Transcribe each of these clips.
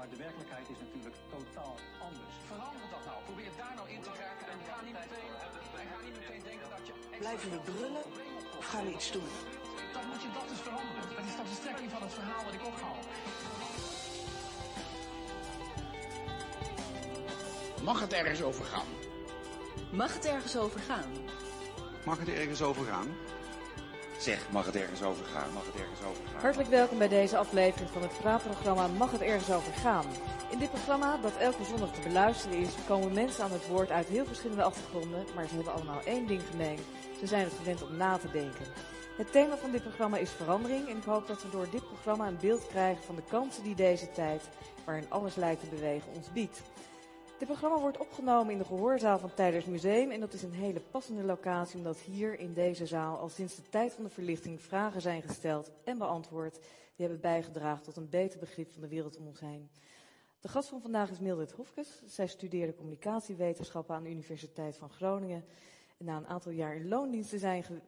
Maar de werkelijkheid is natuurlijk totaal anders. Verander dat nou. Probeer daar nou in te grijpen. En ga niet meteen denken dat je... Blijven we brullen of gaan we iets doen? Dan moet je dat dus veranderen. Dat is de strekking van het verhaal wat ik ophaal. Mag het ergens over gaan? Mag het ergens over gaan? Mag het ergens over gaan? Zeg, mag het ergens over gaan? Mag het ergens over gaan? Hartelijk welkom bij deze aflevering van het praatprogramma Mag het ergens over gaan? In dit programma, dat elke zondag te beluisteren is, komen mensen aan het woord uit heel verschillende achtergronden, maar ze hebben allemaal één ding gemeen. Ze zijn het gewend om na te denken. Het thema van dit programma is verandering en ik hoop dat we door dit programma een beeld krijgen van de kansen die deze tijd, waarin alles lijkt te bewegen, ons biedt. Dit programma wordt opgenomen in de gehoorzaal van Teylers Museum en dat is een hele passende locatie omdat hier in deze zaal al sinds de tijd van de verlichting vragen zijn gesteld en beantwoord die hebben bijgedragen tot een beter begrip van de wereld om ons heen. De gast van vandaag is Mildred Hofkes. Zij studeerde communicatiewetenschappen aan de Universiteit van Groningen. En na een aantal jaar in loondienst te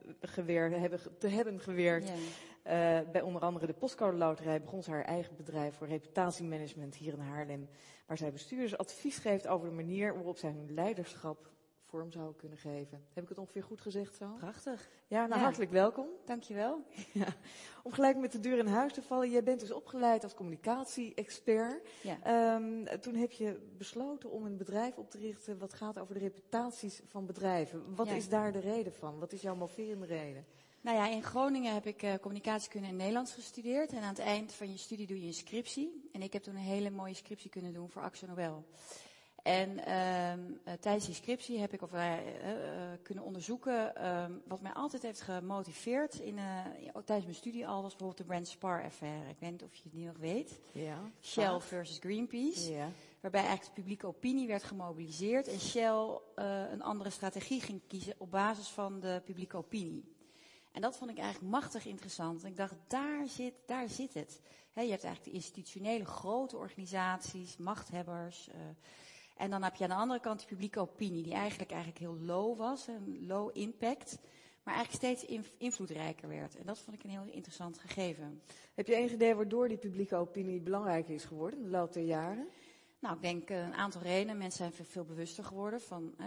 hebben gewerkt, bij onder andere de Postcode Loterij begon ze haar eigen bedrijf voor reputatiemanagement hier in Haarlem. Waar zij bestuurders advies geeft over de manier waarop zij hun leiderschap vorm zouden kunnen geven. Heb ik het ongeveer goed gezegd zo? Prachtig. Ja, hartelijk welkom. Dankjewel. Ja. Om gelijk met de deur in huis te vallen. Jij bent dus opgeleid als communicatie-expert. Ja. Toen heb je besloten om een bedrijf op te richten wat gaat over de reputaties van bedrijven. Wat is daar de reden van? Wat is jouw moverende reden? Nou ja, in Groningen heb ik communicatiekunde en Nederlands gestudeerd. En aan het eind van je studie doe je een scriptie. En ik heb toen een hele mooie scriptie kunnen doen voor Axo Nobel. En tijdens die scriptie heb ik kunnen onderzoeken wat mij altijd heeft gemotiveerd tijdens mijn studie al was bijvoorbeeld de Brand Spar-affaire. Ik weet niet of je het nu nog weet. Ja. Shell versus Greenpeace. Ja. Waarbij eigenlijk de publieke opinie werd gemobiliseerd en Shell een andere strategie ging kiezen op basis van de publieke opinie. En dat vond ik eigenlijk machtig interessant. En ik dacht, daar zit het. Je hebt eigenlijk de institutionele grote organisaties, machthebbers. En dan heb je aan de andere kant de publieke opinie, die eigenlijk heel low was, een low impact, maar eigenlijk steeds invloedrijker werd. En dat vond ik een heel interessant gegeven. Heb je enig idee waardoor die publieke opinie belangrijker is geworden in de loop der jaren? Nou, ik denk een aantal redenen. Mensen zijn veel bewuster geworden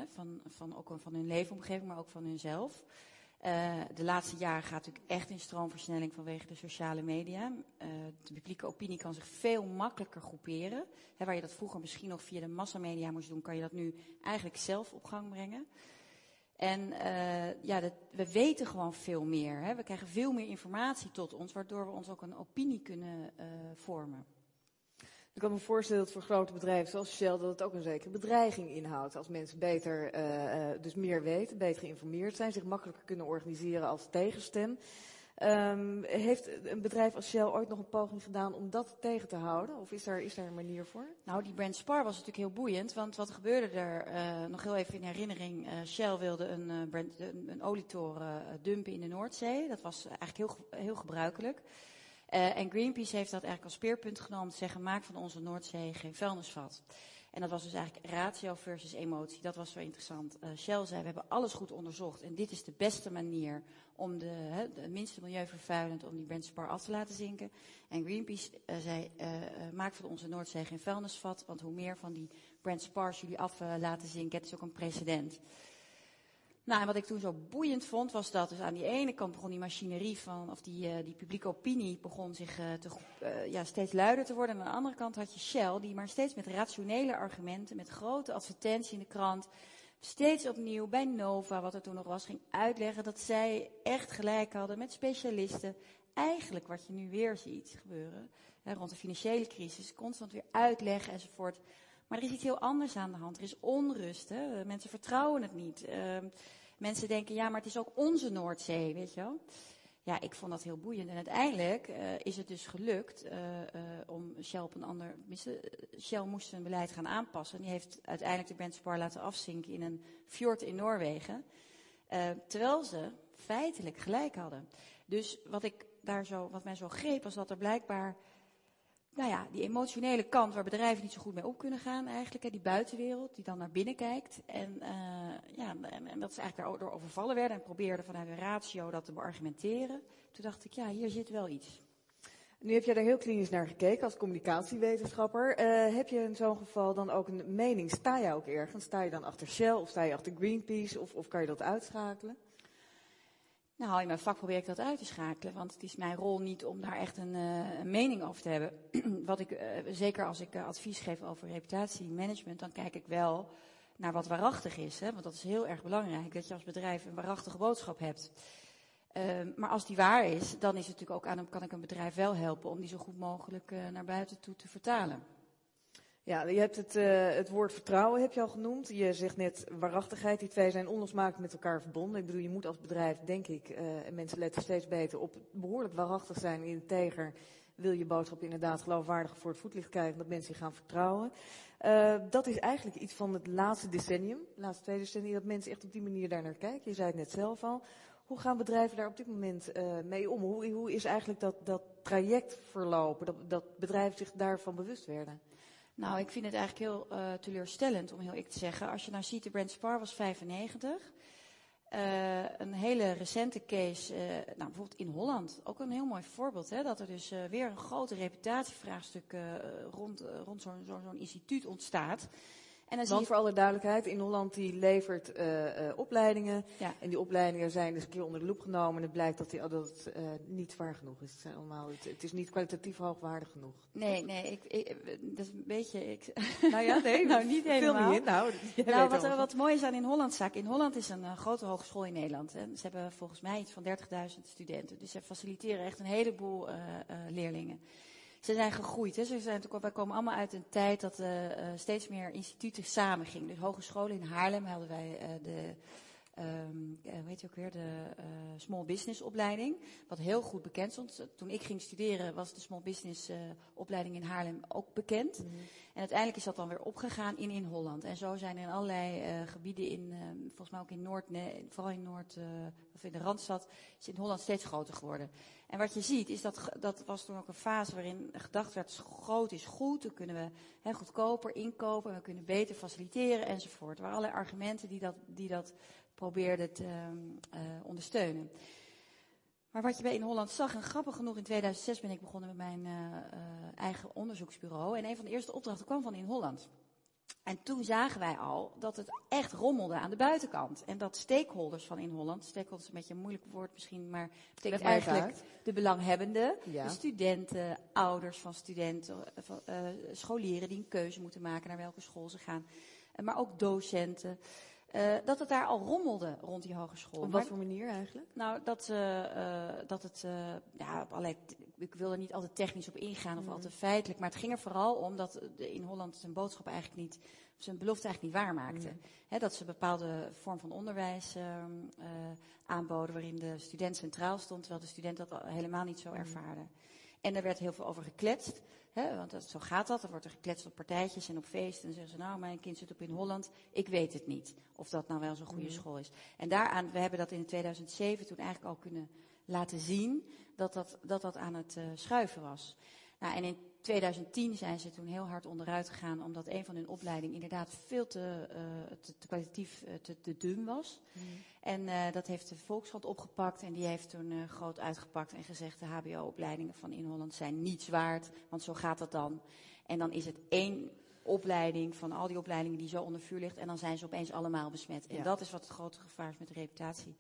van hun leefomgeving, maar ook van hunzelf. De laatste jaren gaat natuurlijk echt in stroomversnelling vanwege de sociale media. De publieke opinie kan zich veel makkelijker groeperen. Waar je dat vroeger misschien nog via de massamedia moest doen, kan je dat nu eigenlijk zelf op gang brengen. En we weten gewoon veel meer. We krijgen veel meer informatie tot ons, waardoor we ons ook een opinie kunnen vormen. Ik kan me voorstellen dat voor grote bedrijven zoals Shell dat het ook een zekere bedreiging inhoudt. Als mensen beter, dus meer weten, beter geïnformeerd zijn, zich makkelijker kunnen organiseren als tegenstem. Heeft een bedrijf als Shell ooit nog een poging gedaan om dat tegen te houden? Of is daar een manier voor? Nou, die Brand Spar was natuurlijk heel boeiend. Want wat gebeurde er? Nog heel even in herinnering. Shell wilde een olietoren dumpen in de Noordzee. Dat was eigenlijk heel gebruikelijk. En Greenpeace heeft dat eigenlijk als speerpunt genomen te zeggen, maak van onze Noordzee geen vuilnisvat. En dat was dus eigenlijk ratio versus emotie. Dat was wel interessant. Shell zei, we hebben alles goed onderzocht en dit is de beste manier om de minste milieuvervuilend om die Brand Spar af te laten zinken. En Greenpeace zei, maak van onze Noordzee geen vuilnisvat, want hoe meer van die Brand Spars jullie af laten zinken, het is ook een precedent. Nou, en wat ik toen zo boeiend vond, was dat dus aan die ene kant begon die machinerie die publieke opinie begon zich steeds luider te worden. En aan de andere kant had je Shell, die maar steeds met rationele argumenten, met grote advertentie in de krant, steeds opnieuw bij Nova, wat er toen nog was, ging uitleggen dat zij echt gelijk hadden met specialisten. Eigenlijk wat je nu weer ziet gebeuren, rond de financiële crisis, constant weer uitleggen enzovoort. Maar er is iets heel anders aan de hand. Er is onrust. Mensen vertrouwen het niet. Mensen denken, ja, maar het is ook onze Noordzee, weet je wel. Ja, ik vond dat heel boeiend. En uiteindelijk is het dus gelukt om Shell op een ander... Shell moest zijn beleid gaan aanpassen. Die heeft uiteindelijk de Brand Spar laten afzinken in een fjord in Noorwegen. Terwijl ze feitelijk gelijk hadden. Dus wat mij zo greep, was dat er blijkbaar... Nou ja, die emotionele kant waar bedrijven niet zo goed mee op kunnen gaan eigenlijk. Die buitenwereld die dan naar binnen kijkt. En dat ze eigenlijk daardoor overvallen werden en probeerden vanuit een ratio dat te beargumenteren. Toen dacht ik, ja, hier zit wel iets. Nu heb jij daar heel klinisch naar gekeken als communicatiewetenschapper. Heb je in zo'n geval dan ook een mening? Sta je ook ergens? Sta je dan achter Shell of sta je achter Greenpeace of kan je dat uitschakelen? Nou, in mijn vak probeer ik dat uit te schakelen, want het is mijn rol niet om daar echt een mening over te hebben. Zeker als ik advies geef over reputatiemanagement, dan kijk ik wel naar wat waarachtig is. Hè? Want dat is heel erg belangrijk, dat je als bedrijf een waarachtige boodschap hebt. Maar als die waar is, dan is het natuurlijk ook kan ik een bedrijf wel helpen om die zo goed mogelijk naar buiten toe te vertalen. Ja, je hebt het woord vertrouwen heb je al genoemd. Je zegt net waarachtigheid, die twee zijn onlosmakelijk met elkaar verbonden. Ik bedoel, je moet als bedrijf, denk ik, en mensen letten steeds beter op, behoorlijk waarachtig zijn, integer. Wil je boodschap inderdaad geloofwaardig voor het voetlicht krijgen, dat mensen je gaan vertrouwen. Dat is eigenlijk iets van het laatste decennium, laatste 2 decennia, dat mensen echt op die manier daar naar kijken. Je zei het net zelf al. Hoe gaan bedrijven daar op dit moment mee om? Hoe is eigenlijk dat traject verlopen, dat bedrijven zich daarvan bewust werden? Nou, ik vind het eigenlijk heel teleurstellend, om heel eerlijk te zeggen. Als je nou ziet, de Brent Spar was 95. Een hele recente case, bijvoorbeeld in Holland, ook een heel mooi voorbeeld. Hè, dat er dus weer een grote reputatievraagstuk rond zo'n instituut ontstaat. En dan Want voor alle duidelijkheid, in Holland die levert opleidingen. Ja. En die opleidingen zijn dus een keer onder de loep genomen. En het blijkt dat het niet zwaar genoeg is. Het is niet kwalitatief hoogwaardig genoeg. Nee, dat is een beetje... Nou ja, nee, nou, niet helemaal. Niet in. Wat mooi is aan In Hollandzaak. In Holland is een grote hogeschool in Nederland. En ze hebben volgens mij iets van 30.000 studenten. Dus ze faciliteren echt een heleboel leerlingen. Ze zijn gegroeid. Hè. Wij komen allemaal uit een tijd dat steeds meer instituten samen gingen. Dus hogescholen in Haarlem hadden wij de Small Business opleiding. Wat heel goed bekend stond. Toen ik ging studeren was de Small Business opleiding in Haarlem ook bekend. Mm-hmm. En uiteindelijk is dat dan weer opgegaan in Holland. En zo zijn er in allerlei gebieden volgens mij ook vooral in de Randstad, is in Holland steeds groter geworden. En wat je ziet is dat was toen ook een fase waarin gedacht werd, groot is goed, dan kunnen we goedkoper inkopen, we kunnen beter faciliteren enzovoort. Er waren allerlei argumenten die dat probeerden te ondersteunen. Maar wat je bij In Holland zag, en grappig genoeg in 2006 ben ik begonnen met mijn eigen onderzoeksbureau. En een van de eerste opdrachten kwam van In Holland. En toen zagen wij al dat het echt rommelde aan de buitenkant. En dat stakeholders van In Holland, stakeholders is een beetje een moeilijk woord misschien, maar betekent eigenlijk de belanghebbenden, de studenten, ouders van studenten, scholieren die een keuze moeten maken naar welke school ze gaan. Maar ook docenten. Dat het daar al rommelde rond die hogeschool. Op wat voor manier eigenlijk? Nou, ik wil er niet altijd technisch op ingaan of altijd feitelijk, maar het ging er vooral om dat In Holland zijn boodschap eigenlijk niet, zijn belofte eigenlijk niet waarmaakte. Dat ze een bepaalde vorm van onderwijs aanboden waarin de student centraal stond, terwijl de student dat helemaal niet zo ervaarde. En er werd heel veel over gekletst. Want zo gaat dat. Er wordt er gekletst op partijtjes en op feesten. En dan zeggen ze, nou, mijn kind zit op In Holland. Ik weet het niet of dat nou wel zo'n goede school is. En we hebben dat in 2007 toen eigenlijk al kunnen laten zien dat aan het schuiven was. Nou, en in 2010 zijn ze toen heel hard onderuit gegaan, omdat een van hun opleidingen inderdaad veel te kwalitatief te dun was. En dat heeft de Volkskrant opgepakt en die heeft toen groot uitgepakt en gezegd, de HBO-opleidingen van In Holland zijn niets waard, want zo gaat dat dan. En dan is het één opleiding van al die opleidingen die zo onder vuur ligt en dan zijn ze opeens allemaal besmet. En dat is wat het grote gevaar is met de reputatie.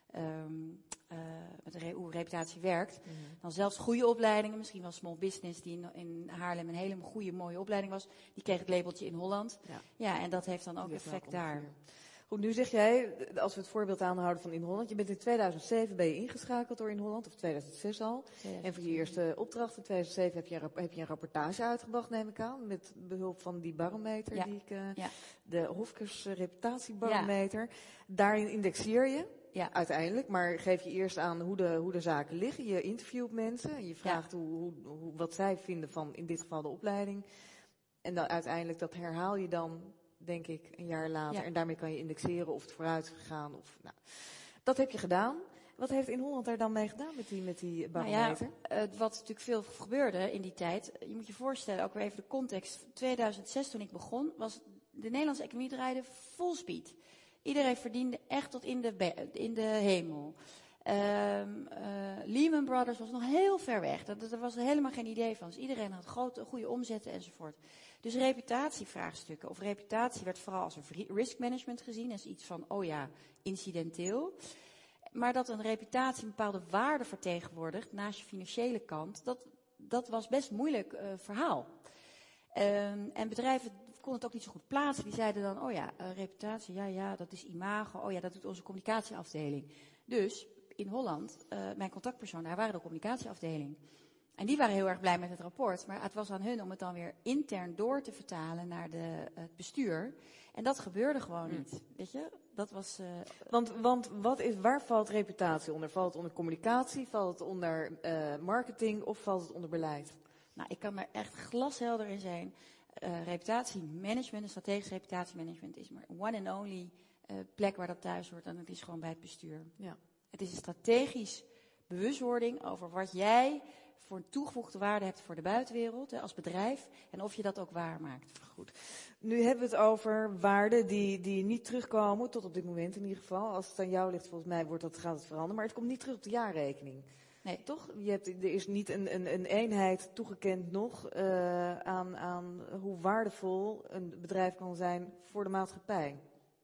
Hoe reputatie werkt. Dan zelfs goede opleidingen, misschien wel Small Business, die in Haarlem een hele goede, mooie opleiding was, die kreeg het labeltje In Holland. Ja, en dat heeft dan ook effect daar. Goed, nu zeg jij, als we het voorbeeld aanhouden van In Holland, je bent in 2007 ingeschakeld door In Holland, of 2006 al. En voor je eerste opdracht in 2007 heb je een rapportage uitgebracht, neem ik aan, met behulp van die barometer, de Hofkers reputatiebarometer. Daarin indexeer je. Ja, uiteindelijk, maar geef je eerst aan hoe de zaken liggen. Je interviewt mensen en je vraagt wat zij vinden van in dit geval de opleiding. En dan uiteindelijk dat herhaal je dan, denk ik, een jaar later. Ja. En daarmee kan je indexeren of het vooruit gegaan. Dat heb je gedaan. Wat heeft In Holland daar dan mee gedaan met die barometer? Wat natuurlijk veel gebeurde in die tijd. Je moet je voorstellen, ook weer even de context. 2006 toen ik begon, was de Nederlandse economie draaide full speed. Iedereen verdiende echt tot in de hemel. Lehman Brothers was nog heel ver weg. Daar was er helemaal geen idee van. Dus iedereen had goede omzetten enzovoort. Dus reputatievraagstukken of reputatie werd vooral als een risk management gezien. Als iets van, incidenteel. Maar dat een reputatie een bepaalde waarde vertegenwoordigt naast je financiële kant, dat was best een moeilijk verhaal. En bedrijven konden het ook niet zo goed plaatsen. Die zeiden dan, reputatie, dat is imago. Dat doet onze communicatieafdeling. Dus in Holland, mijn contactpersoon, daar waren de communicatieafdeling. En die waren heel erg blij met het rapport. Maar het was aan hun om het dan weer intern door te vertalen naar het bestuur. En dat gebeurde gewoon niet. Weet je? Dat was. Want waar valt reputatie onder? Valt het onder communicatie? Valt het onder marketing? Of valt het onder beleid? Nou, ik kan er echt glashelder in zijn. Reputatiemanagement, een strategisch reputatiemanagement is maar one and only plek waar dat thuis hoort. En dat is gewoon bij het bestuur. Ja. Het is een strategisch bewustwording over wat jij voor een toegevoegde waarde hebt voor de buitenwereld, als bedrijf, en of je dat ook waarmaakt. Goed. Nu hebben we het over waarden die niet terugkomen, tot op dit moment in ieder geval. Als het aan jou ligt, volgens mij gaat het veranderen, maar het komt niet terug op de jaarrekening. Nee. Toch? Er is niet een eenheid toegekend nog aan hoe waardevol een bedrijf kan zijn voor de maatschappij.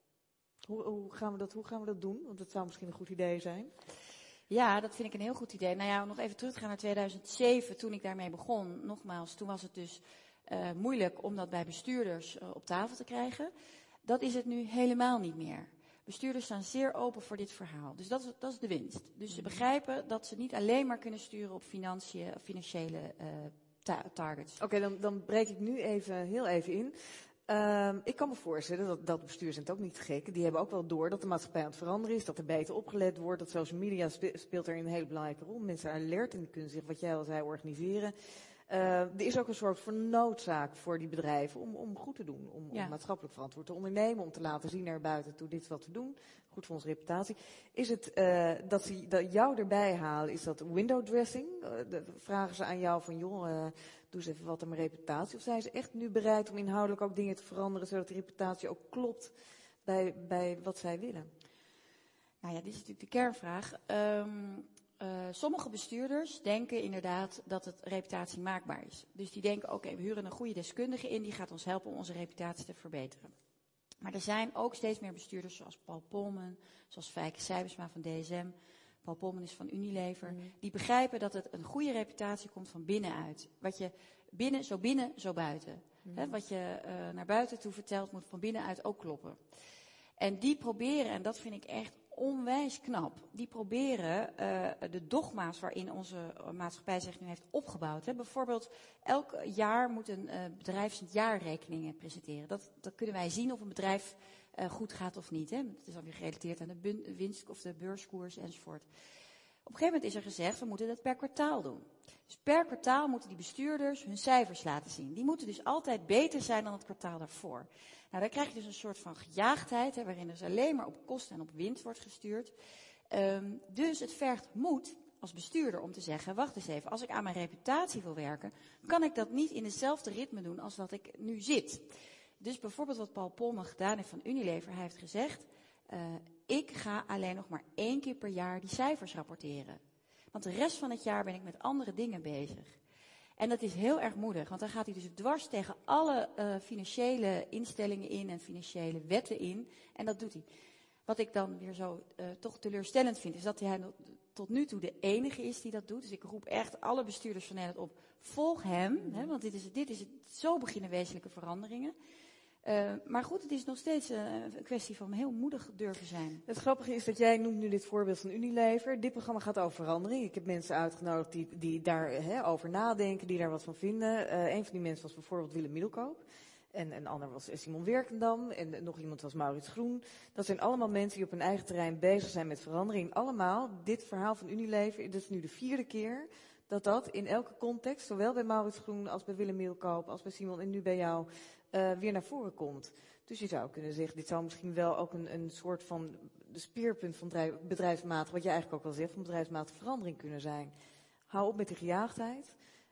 Hoe gaan we dat doen? Want dat zou misschien een goed idee zijn. Ja, dat vind ik een heel goed idee. Nou ja, om nog even terug te gaan naar 2007, toen ik daarmee begon. Nogmaals, toen was het dus moeilijk om dat bij bestuurders op tafel te krijgen. Dat is het nu helemaal niet meer. Bestuurders staan zeer open voor dit verhaal. Dus dat is de winst. Dus ze begrijpen dat ze niet alleen maar kunnen sturen op financiële targets. Oké, dan breek ik nu heel even in. Ik kan me voorstellen dat bestuurders zijn het ook niet gek. Die hebben ook wel door dat de maatschappij aan het veranderen is. Dat er beter opgelet wordt. Dat social media speelt er een hele belangrijke rol. Mensen zijn alert en die kunnen zich, wat jij al zei, organiseren. Er is ook een soort van noodzaak voor die bedrijven om goed te doen. Om maatschappelijk verantwoord te ondernemen. Om te laten zien naar buiten toe, dit is wat we doen. Goed voor onze reputatie. Is het dat ze jou erbij halen, is dat window dressing? Vragen ze aan jou van, doe eens even wat aan mijn reputatie. Of zijn ze echt nu bereid om inhoudelijk ook dingen te veranderen, zodat die reputatie ook klopt bij wat zij willen? Nou ja, dit is natuurlijk de kernvraag. Sommige bestuurders denken inderdaad dat het reputatie maakbaar is. Dus die denken, oké, we huren een goede deskundige in, die gaat ons helpen om onze reputatie te verbeteren. Maar er zijn ook steeds meer bestuurders zoals Paul Polman, zoals Fijke Sijbesma van DSM. Paul Polman is van Unilever. Die begrijpen dat het een goede reputatie komt van binnenuit. Wat je binnen, zo buiten. Wat je naar buiten toe vertelt, moet van binnenuit ook kloppen. En die proberen, en dat vind ik echt onwijs knap, die proberen de dogma's waarin onze maatschappij zich nu heeft opgebouwd. Bijvoorbeeld, elk jaar moet een bedrijf zijn jaarrekeningen presenteren. Dat kunnen wij zien of een bedrijf goed gaat of niet. Het is dan weer gerelateerd aan de winst of de beurskoers enzovoort. Op een gegeven moment is er gezegd, we moeten dat per kwartaal doen. Dus per kwartaal moeten die bestuurders hun cijfers laten zien. Die moeten dus altijd beter zijn dan het kwartaal daarvoor. Nou, dan krijg je dus een soort van gejaagdheid, waarin dus alleen maar op kosten en op winst wordt gestuurd. Dus het vergt moed als bestuurder om te zeggen, wacht eens even, als ik aan mijn reputatie wil werken, kan ik dat niet in dezelfde ritme doen als dat ik nu zit. Dus bijvoorbeeld wat Paul Polman gedaan heeft van Unilever, hij heeft gezegd, ik ga alleen nog maar 1 keer per jaar die cijfers rapporteren. Want de rest van het jaar ben ik met andere dingen bezig. En dat is heel erg moedig, want dan gaat hij dus dwars tegen alle financiële instellingen in en financiële wetten in. En dat doet hij. Wat ik dan weer zo toch teleurstellend vind, is dat hij tot nu toe de enige is die dat doet. Dus ik roep echt alle bestuurders van Nederland op, volg hem. Want dit is het, zo beginnen wezenlijke veranderingen. Maar goed, het is nog steeds een kwestie van heel moedig durven zijn. Het grappige is dat jij noemt nu dit voorbeeld van Unilever. Dit programma gaat over verandering. Ik heb mensen uitgenodigd die daar over nadenken, die daar wat van vinden. Een van die mensen was bijvoorbeeld Willem Middelkoop. En een ander was Simon Werkendam. En nog iemand was Maurits Groen. Dat zijn allemaal mensen die op hun eigen terrein bezig zijn met verandering. Allemaal, dit verhaal van Unilever, dit is nu de 4e keer dat in elke context, zowel bij Maurits Groen als bij Willem Middelkoop, als bij Simon en nu bij jou, weer naar voren komt. Dus je zou kunnen zeggen, dit zou misschien wel ook een soort van de speerpunt van bedrijfsmatig, wat je eigenlijk ook al zegt, van bedrijfsmatige verandering kunnen zijn. Hou op met die gejaagdheid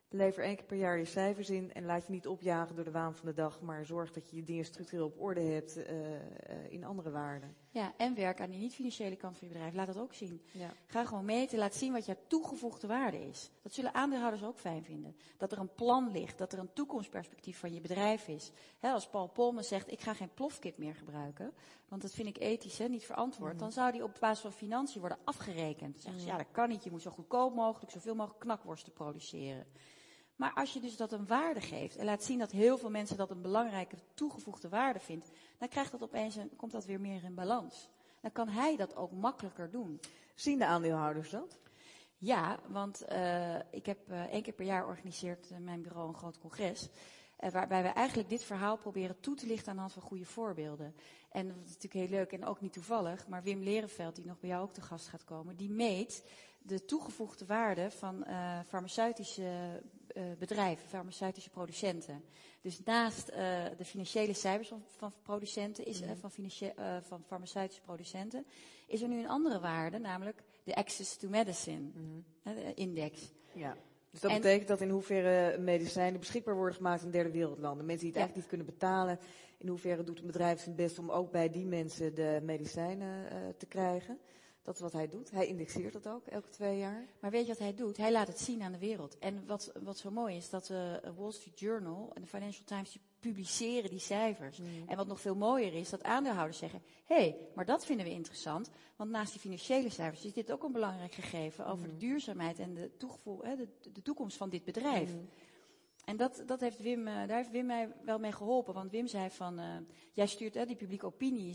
Lever 1 keer per jaar je cijfers in en laat je niet opjagen door de waan van de dag, maar zorg dat je je dingen structureel op orde hebt in andere waarden. Ja, en werk aan die niet-financiële kant van je bedrijf. Laat dat ook zien. Ja. Ga gewoon meten, laat zien wat jouw toegevoegde waarde is. Dat zullen aandeelhouders ook fijn vinden. Dat er een plan ligt, dat er een toekomstperspectief van je bedrijf is. Als Paul Polman zegt, ik ga geen plofkip meer gebruiken, want dat vind ik ethisch, niet verantwoord. Dan zou die op basis van financiën worden afgerekend. Dan zeggen ze, ja, dat kan niet, je moet zo goedkoop mogelijk, zoveel mogelijk knakworsten produceren. Maar als je dus dat een waarde geeft en laat zien dat heel veel mensen dat een belangrijke toegevoegde waarde vindt, dan krijgt dat opeens komt dat weer meer in balans. Dan kan hij dat ook makkelijker doen. Zien de aandeelhouders dat? Ja, want ik heb 1 keer per jaar organiseert mijn bureau een groot congres. Waarbij we eigenlijk dit verhaal proberen toe te lichten aan de hand van goede voorbeelden. En dat is natuurlijk heel leuk en ook niet toevallig, maar Wim Lerenveld, die nog bij jou ook te gast gaat komen, die meet de toegevoegde waarde van farmaceutische bedrijven, farmaceutische producenten. Dus naast de financiële cijfers van producenten, van farmaceutische producenten, is er nu een andere waarde, namelijk de access to medicine, de index. Ja. Dus dat betekent dat in hoeverre medicijnen beschikbaar worden gemaakt in derde wereldlanden. Mensen die het eigenlijk niet kunnen betalen, in hoeverre doet een bedrijf zijn best om ook bij die mensen de medicijnen te krijgen. Dat is wat hij doet. Hij indexeert dat ook, elke 2 jaar. Maar weet je wat hij doet? Hij laat het zien aan de wereld. En wat zo mooi is, dat de Wall Street Journal en de Financial Times die publiceren die cijfers. En wat nog veel mooier is, dat aandeelhouders zeggen, maar dat vinden we interessant. Want naast die financiële cijfers is dit ook een belangrijk gegeven over de duurzaamheid en de toekomst van dit bedrijf. En dat heeft daar heeft Wim mij wel mee geholpen. Want Wim zei van, jij stuurt, die publieke opinie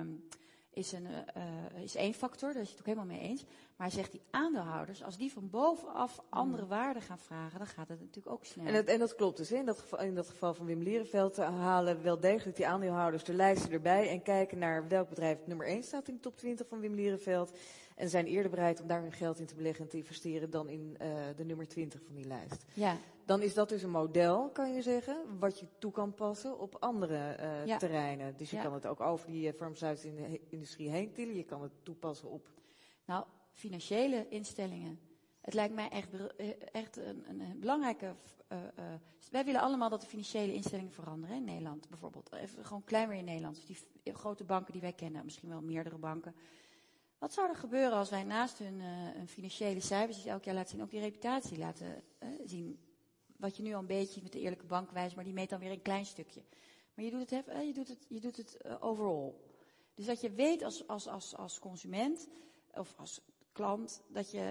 is één factor, daar is hij het ook helemaal mee eens. Maar hij zegt, die aandeelhouders, als die van bovenaf andere waarden gaan vragen, dan gaat het natuurlijk ook snel. En dat klopt dus. Hè? In dat geval van Wim Lerenveld halen wel degelijk die aandeelhouders de lijsten erbij en kijken naar welk bedrijf nummer 1 staat in de top 20 van Wim Lerenveld. En zijn eerder bereid om daar hun geld in te beleggen en te investeren dan in de nummer 20 van die lijst. Ja. Dan is dat dus een model, kan je zeggen, wat je toe kan passen op andere terreinen. Dus je kan het ook over die farmaceutische industrie heen tillen. Je kan het toepassen op... Nou, financiële instellingen. Het lijkt mij echt een belangrijke... wij willen allemaal dat de financiële instellingen veranderen in Nederland. Bijvoorbeeld, even gewoon klein weer in Nederland. Dus die grote banken die wij kennen, misschien wel meerdere banken. Wat zou er gebeuren als wij naast hun financiële cijfers, die elk jaar laten zien, ook die reputatie laten zien? Wat je nu al een beetje met de eerlijke bank wijst, maar die meet dan weer een klein stukje. Maar je doet het overall. Dus dat je weet als consument of als klant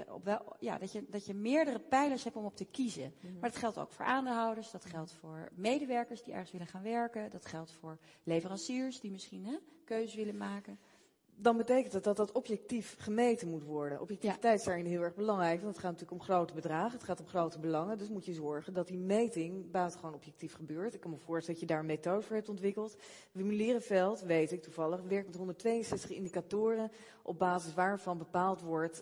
dat je meerdere pijlers hebt om op te kiezen. Maar dat geldt ook voor aandeelhouders, dat geldt voor medewerkers die ergens willen gaan werken, dat geldt voor leveranciers die misschien keuzes willen maken. Dan betekent dat objectief gemeten moet worden. Objectiviteit is daarin heel erg belangrijk, want het gaat natuurlijk om grote bedragen, het gaat om grote belangen. Dus moet je zorgen dat die meting buitengewoon objectief gebeurt. Ik kan me voorstellen dat je daar een methode voor hebt ontwikkeld. Wim Lerenveld, weet ik toevallig, werkt met 162 indicatoren op basis waarvan bepaald wordt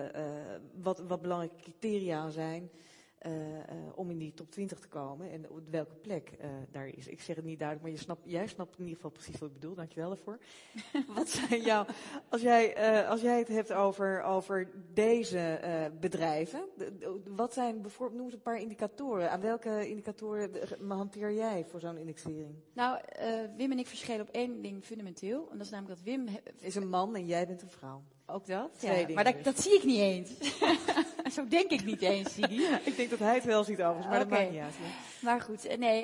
wat belangrijke criteria zijn om in die top 20 te komen en op welke plek daar is. Ik zeg het niet duidelijk, maar jij snapt in ieder geval precies wat ik bedoel. Dankjewel daarvoor. Wat zijn als jij het hebt over deze bedrijven, wat zijn bijvoorbeeld, noem eens een paar indicatoren. Aan welke indicatoren hanteer jij voor zo'n indexering? Nou, Wim en ik verschillen op één ding fundamenteel. En dat is namelijk dat Wim is een man en jij bent een vrouw. Ook dat? Ja, maar dat zie ik niet eens. Zo denk ik niet eens, Sidi. Ik denk dat hij het wel ziet overigens, maar dat maakt niet uit. Maar goed,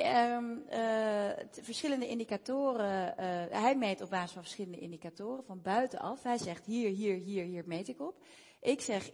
verschillende indicatoren. Hij meet op basis van verschillende indicatoren van buitenaf. Hij zegt hier meet ik op. Ik zeg,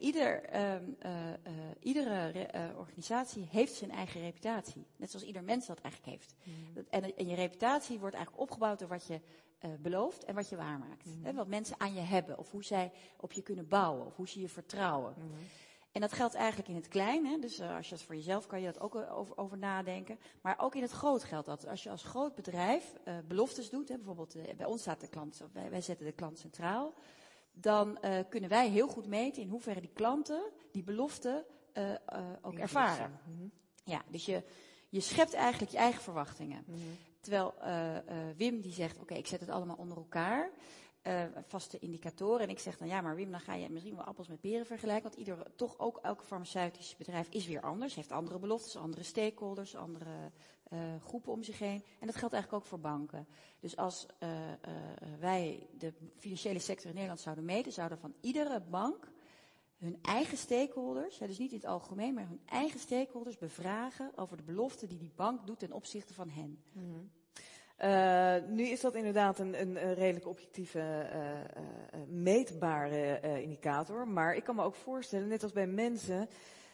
iedere organisatie heeft zijn eigen reputatie. Net zoals ieder mens dat eigenlijk heeft. En je reputatie wordt eigenlijk opgebouwd door wat je belooft en wat je waarmaakt. Wat mensen aan je hebben, of hoe zij op je kunnen bouwen, of hoe ze je vertrouwen. En dat geldt eigenlijk in het klein. Hè? Dus als je het voor jezelf kan je dat ook over nadenken. Maar ook in het groot geldt dat. Als je als groot bedrijf beloftes doet, bijvoorbeeld bij ons staat de klant, wij zetten de klant centraal. Dan kunnen wij heel goed meten in hoeverre die klanten die belofte ook ervaren. Ja, dus je schept eigenlijk je eigen verwachtingen. Terwijl Wim die zegt, oké, ik zet het allemaal onder elkaar. vaste indicatoren. En ik zeg dan, ja, maar Wim, dan ga je misschien wel appels met peren vergelijken. Want elke farmaceutisch bedrijf is weer anders. Heeft andere beloftes, andere stakeholders, andere groepen om zich heen. En dat geldt eigenlijk ook voor banken. Dus als wij de financiële sector in Nederland zouden meten, zouden van iedere bank hun eigen stakeholders, dus niet in het algemeen, maar hun eigen stakeholders bevragen over de belofte die bank doet ten opzichte van hen. Mm-hmm. Nu is dat inderdaad een redelijk objectieve, meetbare indicator. Maar ik kan me ook voorstellen, net als bij mensen,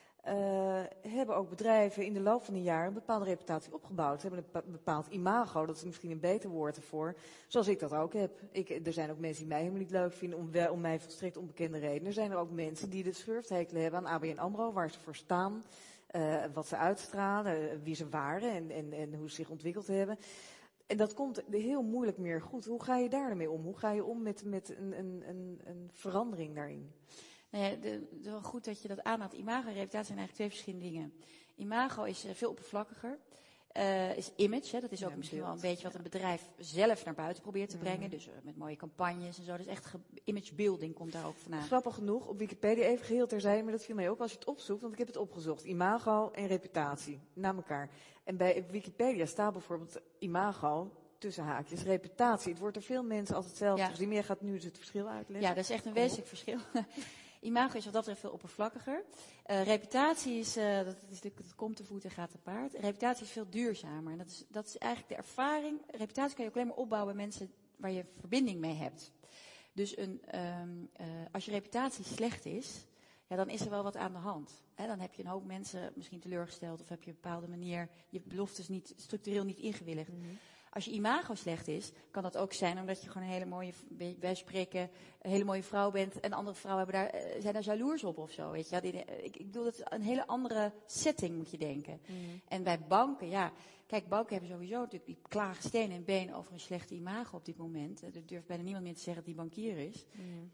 hebben ook bedrijven in de loop van de jaren een bepaalde reputatie opgebouwd. Ze hebben een bepaald imago, dat is misschien een beter woord ervoor. Zoals ik dat ook heb. Er zijn ook mensen die mij helemaal niet leuk vinden om mij volstrekt onbekende redenen. Er zijn er ook mensen die de schurfthekel hebben aan ABN AMRO, waar ze voor staan, wat ze uitstralen, wie ze waren en hoe ze zich ontwikkeld hebben. En dat komt heel moeilijk meer goed. Hoe ga je daarmee om? Hoe ga je om met een verandering daarin? Nou ja, het is wel goed dat je dat aanhaalt. Imago en reputatie zijn eigenlijk twee verschillende dingen. Imago is veel oppervlakkiger. Is image, hè, dat is ook misschien wel een beetje wat een bedrijf zelf naar buiten probeert te brengen. Dus met mooie campagnes en zo. Dus echt imagebuilding komt daar ook vandaan. Grappig genoeg, op Wikipedia even geheel terzijde, maar dat viel mij ook als je het opzoekt, want ik heb het opgezocht. Imago en reputatie, na elkaar. En bij Wikipedia staat bijvoorbeeld imago, tussen haakjes, reputatie. Het wordt door veel mensen als hetzelfde gezien, maar jij gaat nu dus het verschil uitleggen. Ja, dat is echt een wezenlijk verschil. Imago is wat dat betreft veel oppervlakkiger. Reputatie is, dat komt te voet en gaat te paard. Reputatie is veel duurzamer. En dat is eigenlijk de ervaring. Reputatie kan je ook alleen maar opbouwen bij mensen waar je verbinding mee hebt. Dus als je reputatie slecht is, ja, dan is er wel wat aan de hand. Dan heb je een hoop mensen misschien teleurgesteld of heb je op een bepaalde manier je beloftes structureel niet ingewilligd. Mm-hmm. Als je imago slecht is, kan dat ook zijn omdat je gewoon een hele mooie, wij spreken, een hele mooie vrouw bent en andere vrouwen zijn daar jaloers op of zo. Weet je? Ik bedoel, dat is een hele andere setting moet je denken. Mm. En bij banken, ja, kijk, banken hebben sowieso natuurlijk die klagen steen en been over een slechte imago op dit moment. Er durft bijna niemand meer te zeggen dat die bankier is. Mm.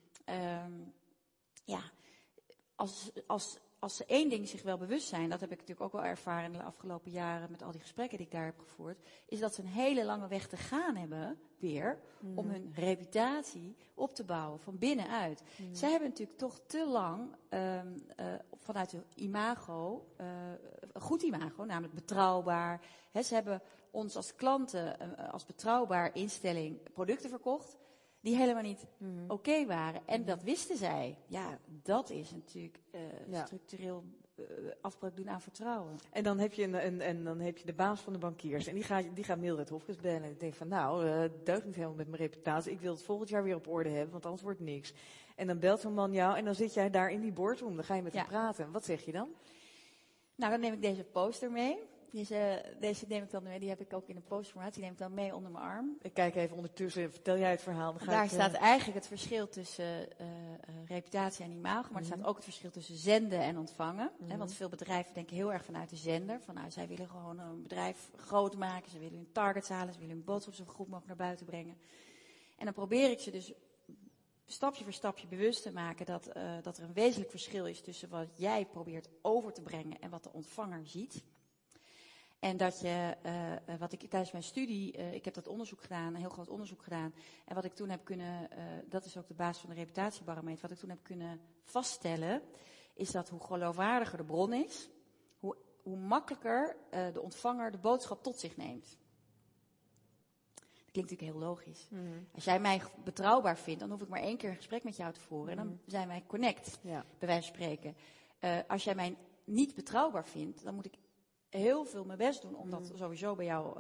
Ja, als ze één ding zich wel bewust zijn, dat heb ik natuurlijk ook wel ervaren in de afgelopen jaren met al die gesprekken die ik daar heb gevoerd, is dat ze een hele lange weg te gaan hebben weer om hun reputatie op te bouwen van binnenuit. Zij hebben natuurlijk toch te lang vanuit hun imago, een goed imago, namelijk betrouwbaar. Ze hebben ons als klanten als betrouwbaar instelling producten verkocht die helemaal niet oké waren. En dat wisten zij. Ja, dat is natuurlijk structureel afbreuk doen aan vertrouwen. En dan heb je de baas van de bankiers. En die gaat Mildred Hofkes bellen. En ik denk van deugt niet helemaal met mijn reputatie. Ik wil het volgend jaar weer op orde hebben, want anders wordt het niks. En dan belt zo'n man jou en dan zit jij daar in die boardroom. Dan ga je met hem praten. Wat zeg je dan? Nou, dan neem ik deze poster mee. Deze neem ik dan mee, die heb ik ook in een postformaat, die neem ik dan mee onder mijn arm. Ik kijk even ondertussen, vertel jij het verhaal. Daar staat eigenlijk het verschil tussen reputatie en imago, maar er staat ook het verschil tussen zenden en ontvangen. Hè, want veel bedrijven denken heel erg vanuit de zender. Van zij willen gewoon een bedrijf groot maken, ze willen hun targets halen, ze willen hun boodschap zo goed mogelijk naar buiten brengen. En dan probeer ik ze dus stapje voor stapje bewust te maken dat er een wezenlijk verschil is tussen wat jij probeert over te brengen en wat de ontvanger ziet. En dat je, wat ik tijdens mijn studie, ik heb dat onderzoek gedaan, een heel groot onderzoek gedaan. En wat ik toen heb kunnen, dat is ook de basis van de reputatiebarometer, wat ik toen heb kunnen vaststellen, is dat hoe geloofwaardiger de bron is, hoe makkelijker de ontvanger de boodschap tot zich neemt. Dat klinkt natuurlijk heel logisch. Mm-hmm. Als jij mij betrouwbaar vindt, dan hoef ik maar 1 keer een gesprek met jou te voeren. En dan zijn wij connect, bij wijze van spreken. Als jij mij niet betrouwbaar vindt, dan moet ik heel veel mijn best doen om dat sowieso bij jou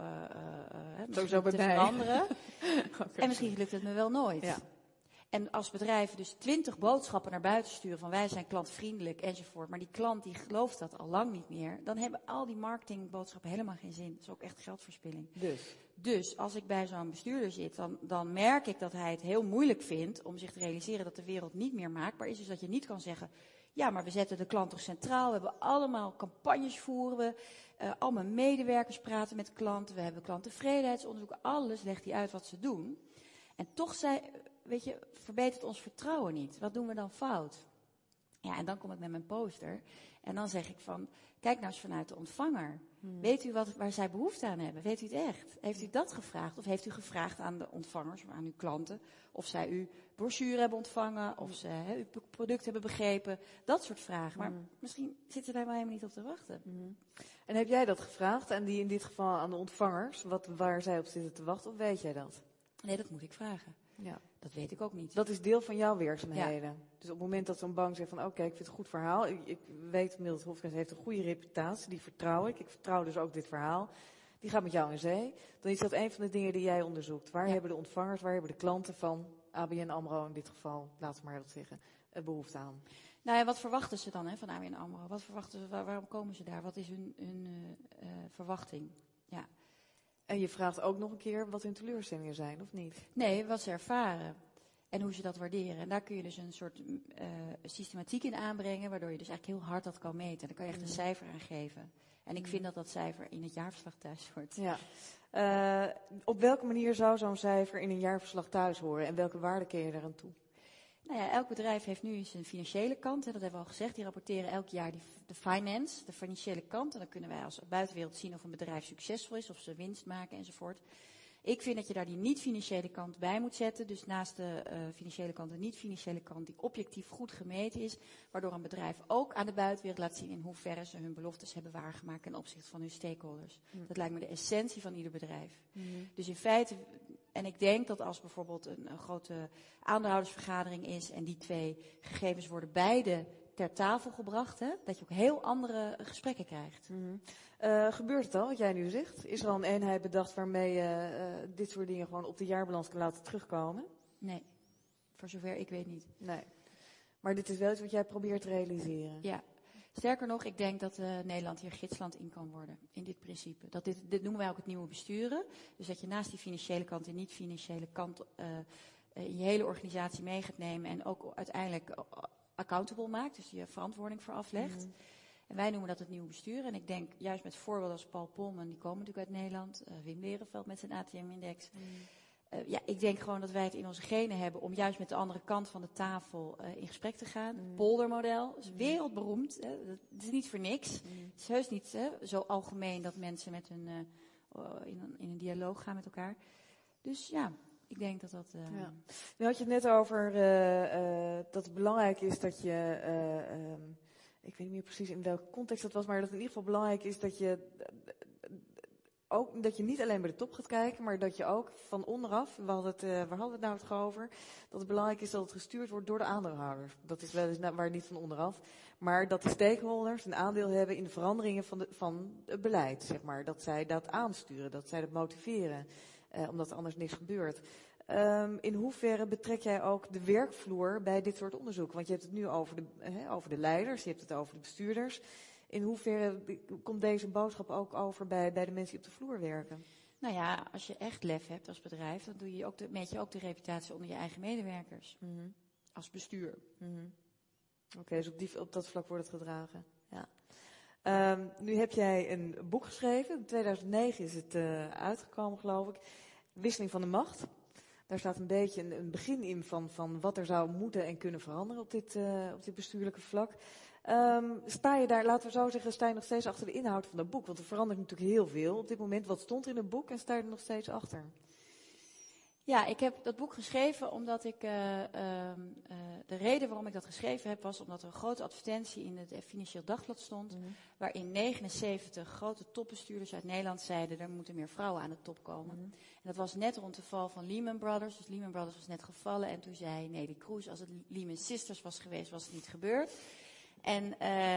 te veranderen. Okay. En misschien lukt het me wel nooit. Ja. En als bedrijven dus 20 boodschappen naar buiten sturen van wij zijn klantvriendelijk enzovoort, maar die klant die gelooft dat al lang niet meer, dan hebben al die marketingboodschappen helemaal geen zin. Dat is ook echt geldverspilling. Dus als ik bij zo'n bestuurder zit, dan merk ik dat hij het heel moeilijk vindt om zich te realiseren dat de wereld niet meer maakbaar is. Dus dat je niet kan zeggen, ja, maar we zetten de klant toch centraal. We hebben allemaal campagnes voeren we. Al mijn medewerkers praten met klanten. We hebben klanttevredenheidsonderzoek. Alles legt hij uit wat ze doen. En toch verbetert ons vertrouwen niet. Wat doen we dan fout? Ja, en dan kom ik met mijn poster. En dan zeg ik van, kijk nou eens vanuit de ontvanger. Weet u waar zij behoefte aan hebben? Weet u het echt? Heeft u dat gevraagd? Of heeft u gevraagd aan de ontvangers, aan uw klanten, of zij uw brochure hebben ontvangen, of ze uw product hebben begrepen? Dat soort vragen. Maar misschien zitten ze daar wel helemaal niet op te wachten. En heb jij dat gevraagd? En die in dit geval aan de ontvangers, waar zij op zitten te wachten? Of weet jij dat? Nee, dat moet ik vragen. Ja. Dat weet ik ook niet. Dat is deel van jouw werkzaamheden. Dus op het moment dat zo'n bank zegt van oké, ik vind het een goed verhaal. Ik weet, Mildred Hofkens heeft een goede reputatie, die vertrouw ik. Ik vertrouw dus ook dit verhaal. Die gaat met jou in zee. Dan is dat een van de dingen die jij onderzoekt. Waar hebben de ontvangers, waar hebben de klanten van ABN AMRO in dit geval, laten we maar dat zeggen, behoefte aan? Nou ja, wat verwachten ze dan van ABN AMRO? Wat verwachten ze, waarom komen ze daar? Wat is hun verwachting? Ja. En je vraagt ook nog een keer wat hun teleurstellingen zijn, of niet? Nee, wat ze ervaren en hoe ze dat waarderen. En daar kun je dus een soort systematiek in aanbrengen, waardoor je dus eigenlijk heel hard dat kan meten. Daar kan je echt een cijfer aan geven. En ik vind dat dat cijfer in het jaarverslag thuis hoort. Ja. Op welke manier zou zo'n cijfer in een jaarverslag thuis horen en welke waarde ken je daaraan toe? Nou ja, elk bedrijf heeft nu zijn financiële kant, dat hebben we al gezegd. Die rapporteren elk jaar de financiële kant. En dan kunnen wij als buitenwereld zien of een bedrijf succesvol is, of ze winst maken enzovoort. Ik vind dat je daar die niet-financiële kant bij moet zetten. Dus naast de financiële kant de niet-financiële kant die objectief goed gemeten is. Waardoor een bedrijf ook aan de buitenwereld laat zien in hoeverre ze hun beloftes hebben waargemaakt ten opzichte van hun stakeholders. Dat lijkt me de essentie van ieder bedrijf. Dus in feite, en ik denk dat als bijvoorbeeld een grote aandeelhoudersvergadering is en die 2 gegevens worden beide ter tafel gebracht, dat je ook heel andere gesprekken krijgt. Gebeurt het al, wat jij nu zegt? Is er al een eenheid bedacht waarmee je dit soort dingen gewoon op de jaarbalans kan laten terugkomen? Nee, voor zover ik weet niet. Nee. Maar dit is wel iets wat jij probeert te realiseren? Ja. Sterker nog, ik denk dat Nederland hier gidsland in kan worden, in dit principe. Dat dit noemen wij ook het nieuwe besturen. Dus dat je naast die financiële kant en niet-financiële kant in je hele organisatie mee gaat nemen en ook uiteindelijk accountable maakt, dus je verantwoording voor aflegt. En wij noemen dat het nieuwe bestuur. En ik denk, juist met voorbeelden als Paul Polman, die komen natuurlijk uit Nederland. Wim Lerenveld met zijn ATM-index. Ik denk gewoon dat wij het in onze genen hebben om juist met de andere kant van de tafel in gesprek te gaan. Het poldermodel is wereldberoemd. Het is niet voor niks. Het is heus niet zo algemeen dat mensen met hun, in een dialoog gaan met elkaar. Dus ja, ik denk dat dat... Nu had je het net over dat het belangrijk is dat je... ik weet niet meer precies in welke context dat was, maar dat het in ieder geval belangrijk is dat je niet alleen bij de top gaat kijken, maar dat je ook van onderaf, waar hadden we het nou over, dat het belangrijk is dat het gestuurd wordt door de aandeelhouders. Dat is wel eens waar niet van onderaf, maar dat de stakeholders een aandeel hebben in de veranderingen van het beleid, zeg maar. Dat zij dat aansturen, dat zij dat motiveren, omdat er anders niks gebeurt. In hoeverre betrek jij ook de werkvloer bij dit soort onderzoek? Want je hebt het nu over de leiders, je hebt het over de bestuurders. In hoeverre komt deze boodschap ook over bij de mensen die op de vloer werken? Nou ja, als je echt lef hebt als bedrijf, dan meet je ook de reputatie onder je eigen medewerkers. Als bestuur. Oké, dus op dat vlak wordt het gedragen. Ja. Nu heb jij een boek geschreven. In 2009 is het uitgekomen, geloof ik. Wisseling van de macht. Daar staat een beetje een begin in van wat er zou moeten en kunnen veranderen op dit bestuurlijke vlak. Sta je daar, laten we zo zeggen, sta je nog steeds achter de inhoud van dat boek? Want er verandert natuurlijk heel veel op dit moment. Wat stond er in het boek en sta je er nog steeds achter? Ja, ik heb dat boek geschreven omdat ik... de reden waarom ik dat geschreven heb was omdat er een grote advertentie in het Financieel Dagblad stond. Waarin 79 grote topbestuurders uit Nederland zeiden er moeten meer vrouwen aan de top komen. En dat was net rond de val van Lehman Brothers. Dus Lehman Brothers was net gevallen en toen zei Nelly Kroes, als het Lehman Sisters was geweest, was het niet gebeurd. En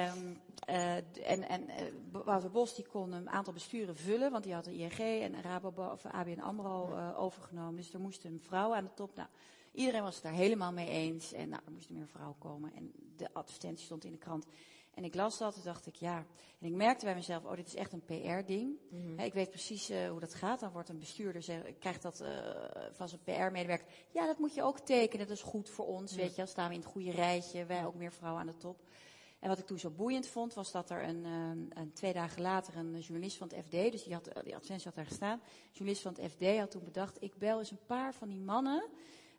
Wouter Bos die kon een aantal besturen vullen, want die had de ING en ABN AMRO overgenomen. Dus er moesten een vrouw aan de top. Nou, iedereen was het daar helemaal mee eens. En er moesten meer vrouwen komen. En de advertentie stond in de krant. En ik las dat en dacht ik, ja. En ik merkte bij mezelf, dit is echt een PR-ding. Ik weet precies hoe dat gaat. Dan wordt een bestuurder, krijgt dat van zijn PR-medewerker. Ja, dat moet je ook tekenen. Dat is goed voor ons, weet je. Dan staan we in het goede rijtje. Wij ook meer vrouwen aan de top. En wat ik toen zo boeiend vond, was dat er 2 dagen later een journalist van het FD, dus die advertentie had daar gestaan, een journalist van het FD had toen bedacht, ik bel eens een paar van die mannen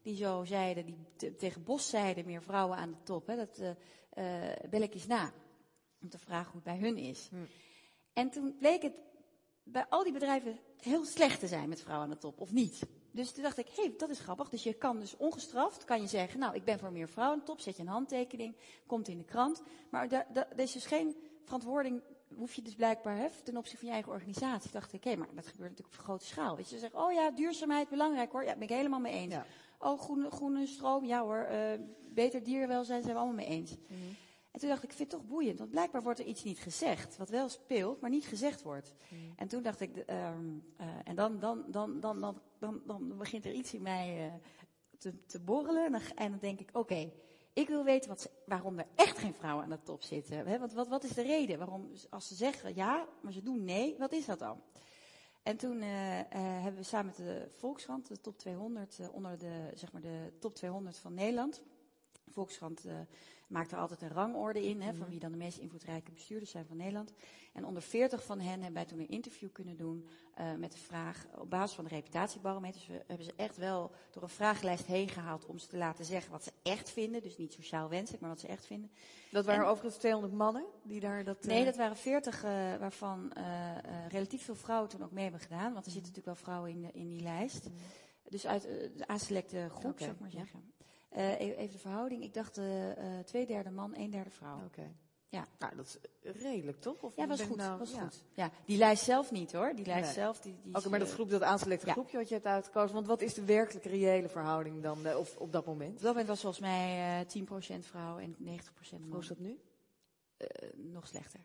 die zo zeiden, die tegen Bos zeiden, meer vrouwen aan de top. Hè, dat bel ik eens na, om te vragen hoe het bij hun is. En toen bleek het bij al die bedrijven heel slecht te zijn met vrouwen aan de top, of niet. Dus toen dacht ik, dat is grappig. Dus je kan dus ongestraft, kan je zeggen, nou, ik ben voor meer vrouwen aan de top, zet je een handtekening, komt in de krant. Maar er is dus geen verantwoording, hoef je dus blijkbaar ten opzichte van je eigen organisatie. Dacht ik, maar dat gebeurt natuurlijk op grote schaal. Weet je, ze zeggen, duurzaamheid, belangrijk hoor. Ja, ben ik helemaal mee eens. Ja. Oh, groene stroom, ja hoor. Beter dierenwelzijn, zijn we allemaal mee eens. Mm-hmm. En toen dacht ik vind het toch boeiend, want blijkbaar wordt er iets niet gezegd. Wat wel speelt, maar niet gezegd wordt. Mm. En toen dacht ik, en dan begint er iets in mij te borrelen. En dan denk ik, oké, ik wil weten waarom er echt geen vrouwen aan de top zitten. Hè? Want wat is de reden? Waarom, als ze zeggen ja, maar ze doen nee, wat is dat dan? En toen hebben we samen met de Volkskrant, de top 200, onder de top 200 van Nederland. De Volkskrant maakt er altijd een rangorde in, van wie dan de meest invloedrijke bestuurders zijn van Nederland. En onder 40 van hen hebben wij toen een interview kunnen doen met de vraag, op basis van de reputatiebarometers, we hebben ze echt wel door een vragenlijst heen gehaald om ze te laten zeggen wat ze echt vinden. Dus niet sociaal wenselijk, maar wat ze echt vinden. Dat waren overigens 200 mannen die daar dat... Nee, dat waren 40 waarvan relatief veel vrouwen toen ook mee hebben gedaan. Want er zitten natuurlijk wel vrouwen in die lijst. Dus uit de aanselecte groep, zou ik maar zeggen. Even de verhouding. Ik dacht 2/3 man, 1/3 vrouw. Oké. Ja. Nou, dat is redelijk, toch? Of ja, was goed. Goed. Ja, die lijst zelf niet, hoor. Die lijst zelf... Oké, maar dat aanselecte groepje wat je hebt uitgekozen. Want wat is de werkelijke reële verhouding dan op dat moment? Op dat moment was volgens mij 10% vrouw en 90% man. Hoe is dat nu? Nog slechter.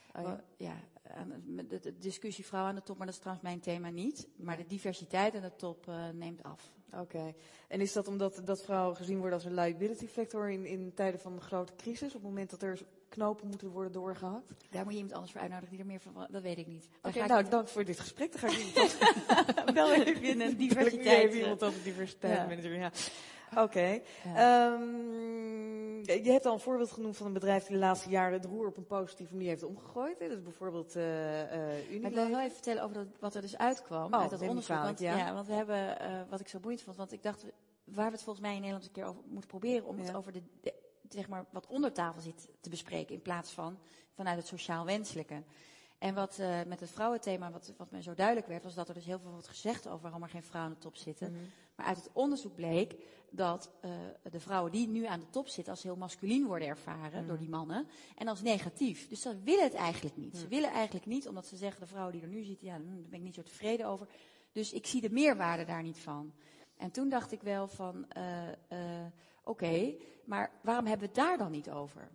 De discussie vrouw aan de top, maar dat is trouwens mijn thema niet. Maar de diversiteit aan de top neemt af. Oké. En is dat omdat vrouwen gezien worden als een liability factor in tijden van een grote crisis? Op het moment dat er knopen moeten worden doorgehakt? Daar moet je iemand anders voor uitnodigen die er meer van... Dat weet ik niet. Oké, dank voor dit gesprek. Dan ga ik iemand wel even een diversiteit. Iemand als een diversiteitsmanager, ja. Oké. Ja. Je hebt al een voorbeeld genoemd van een bedrijf die de laatste jaren het roer op een positieve manier heeft omgegooid. Hè? Dat is bijvoorbeeld Unilever. Ik wil wel even vertellen over wat er dus uitkwam uit dat onderzoek. Want we hebben, wat ik zo boeiend vond, want ik dacht, waar we het volgens mij in Nederland een keer over moeten proberen, om het over zeg maar, wat onder tafel zit te bespreken, in plaats van vanuit het sociaal wenselijke. En wat met het vrouwenthema, wat me zo duidelijk werd, was dat er dus heel veel wordt gezegd over waarom er geen vrouwen aan de top zitten. Mm-hmm. Maar uit het onderzoek bleek dat de vrouwen die nu aan de top zitten als heel masculien worden ervaren door die mannen. En als negatief. Dus ze willen het eigenlijk niet. Ze willen eigenlijk niet, omdat ze zeggen, de vrouwen die er nu zitten, daar ben ik niet zo tevreden over. Dus ik zie de meerwaarde daar niet van. En toen dacht ik wel van, oké, maar waarom hebben we het daar dan niet over?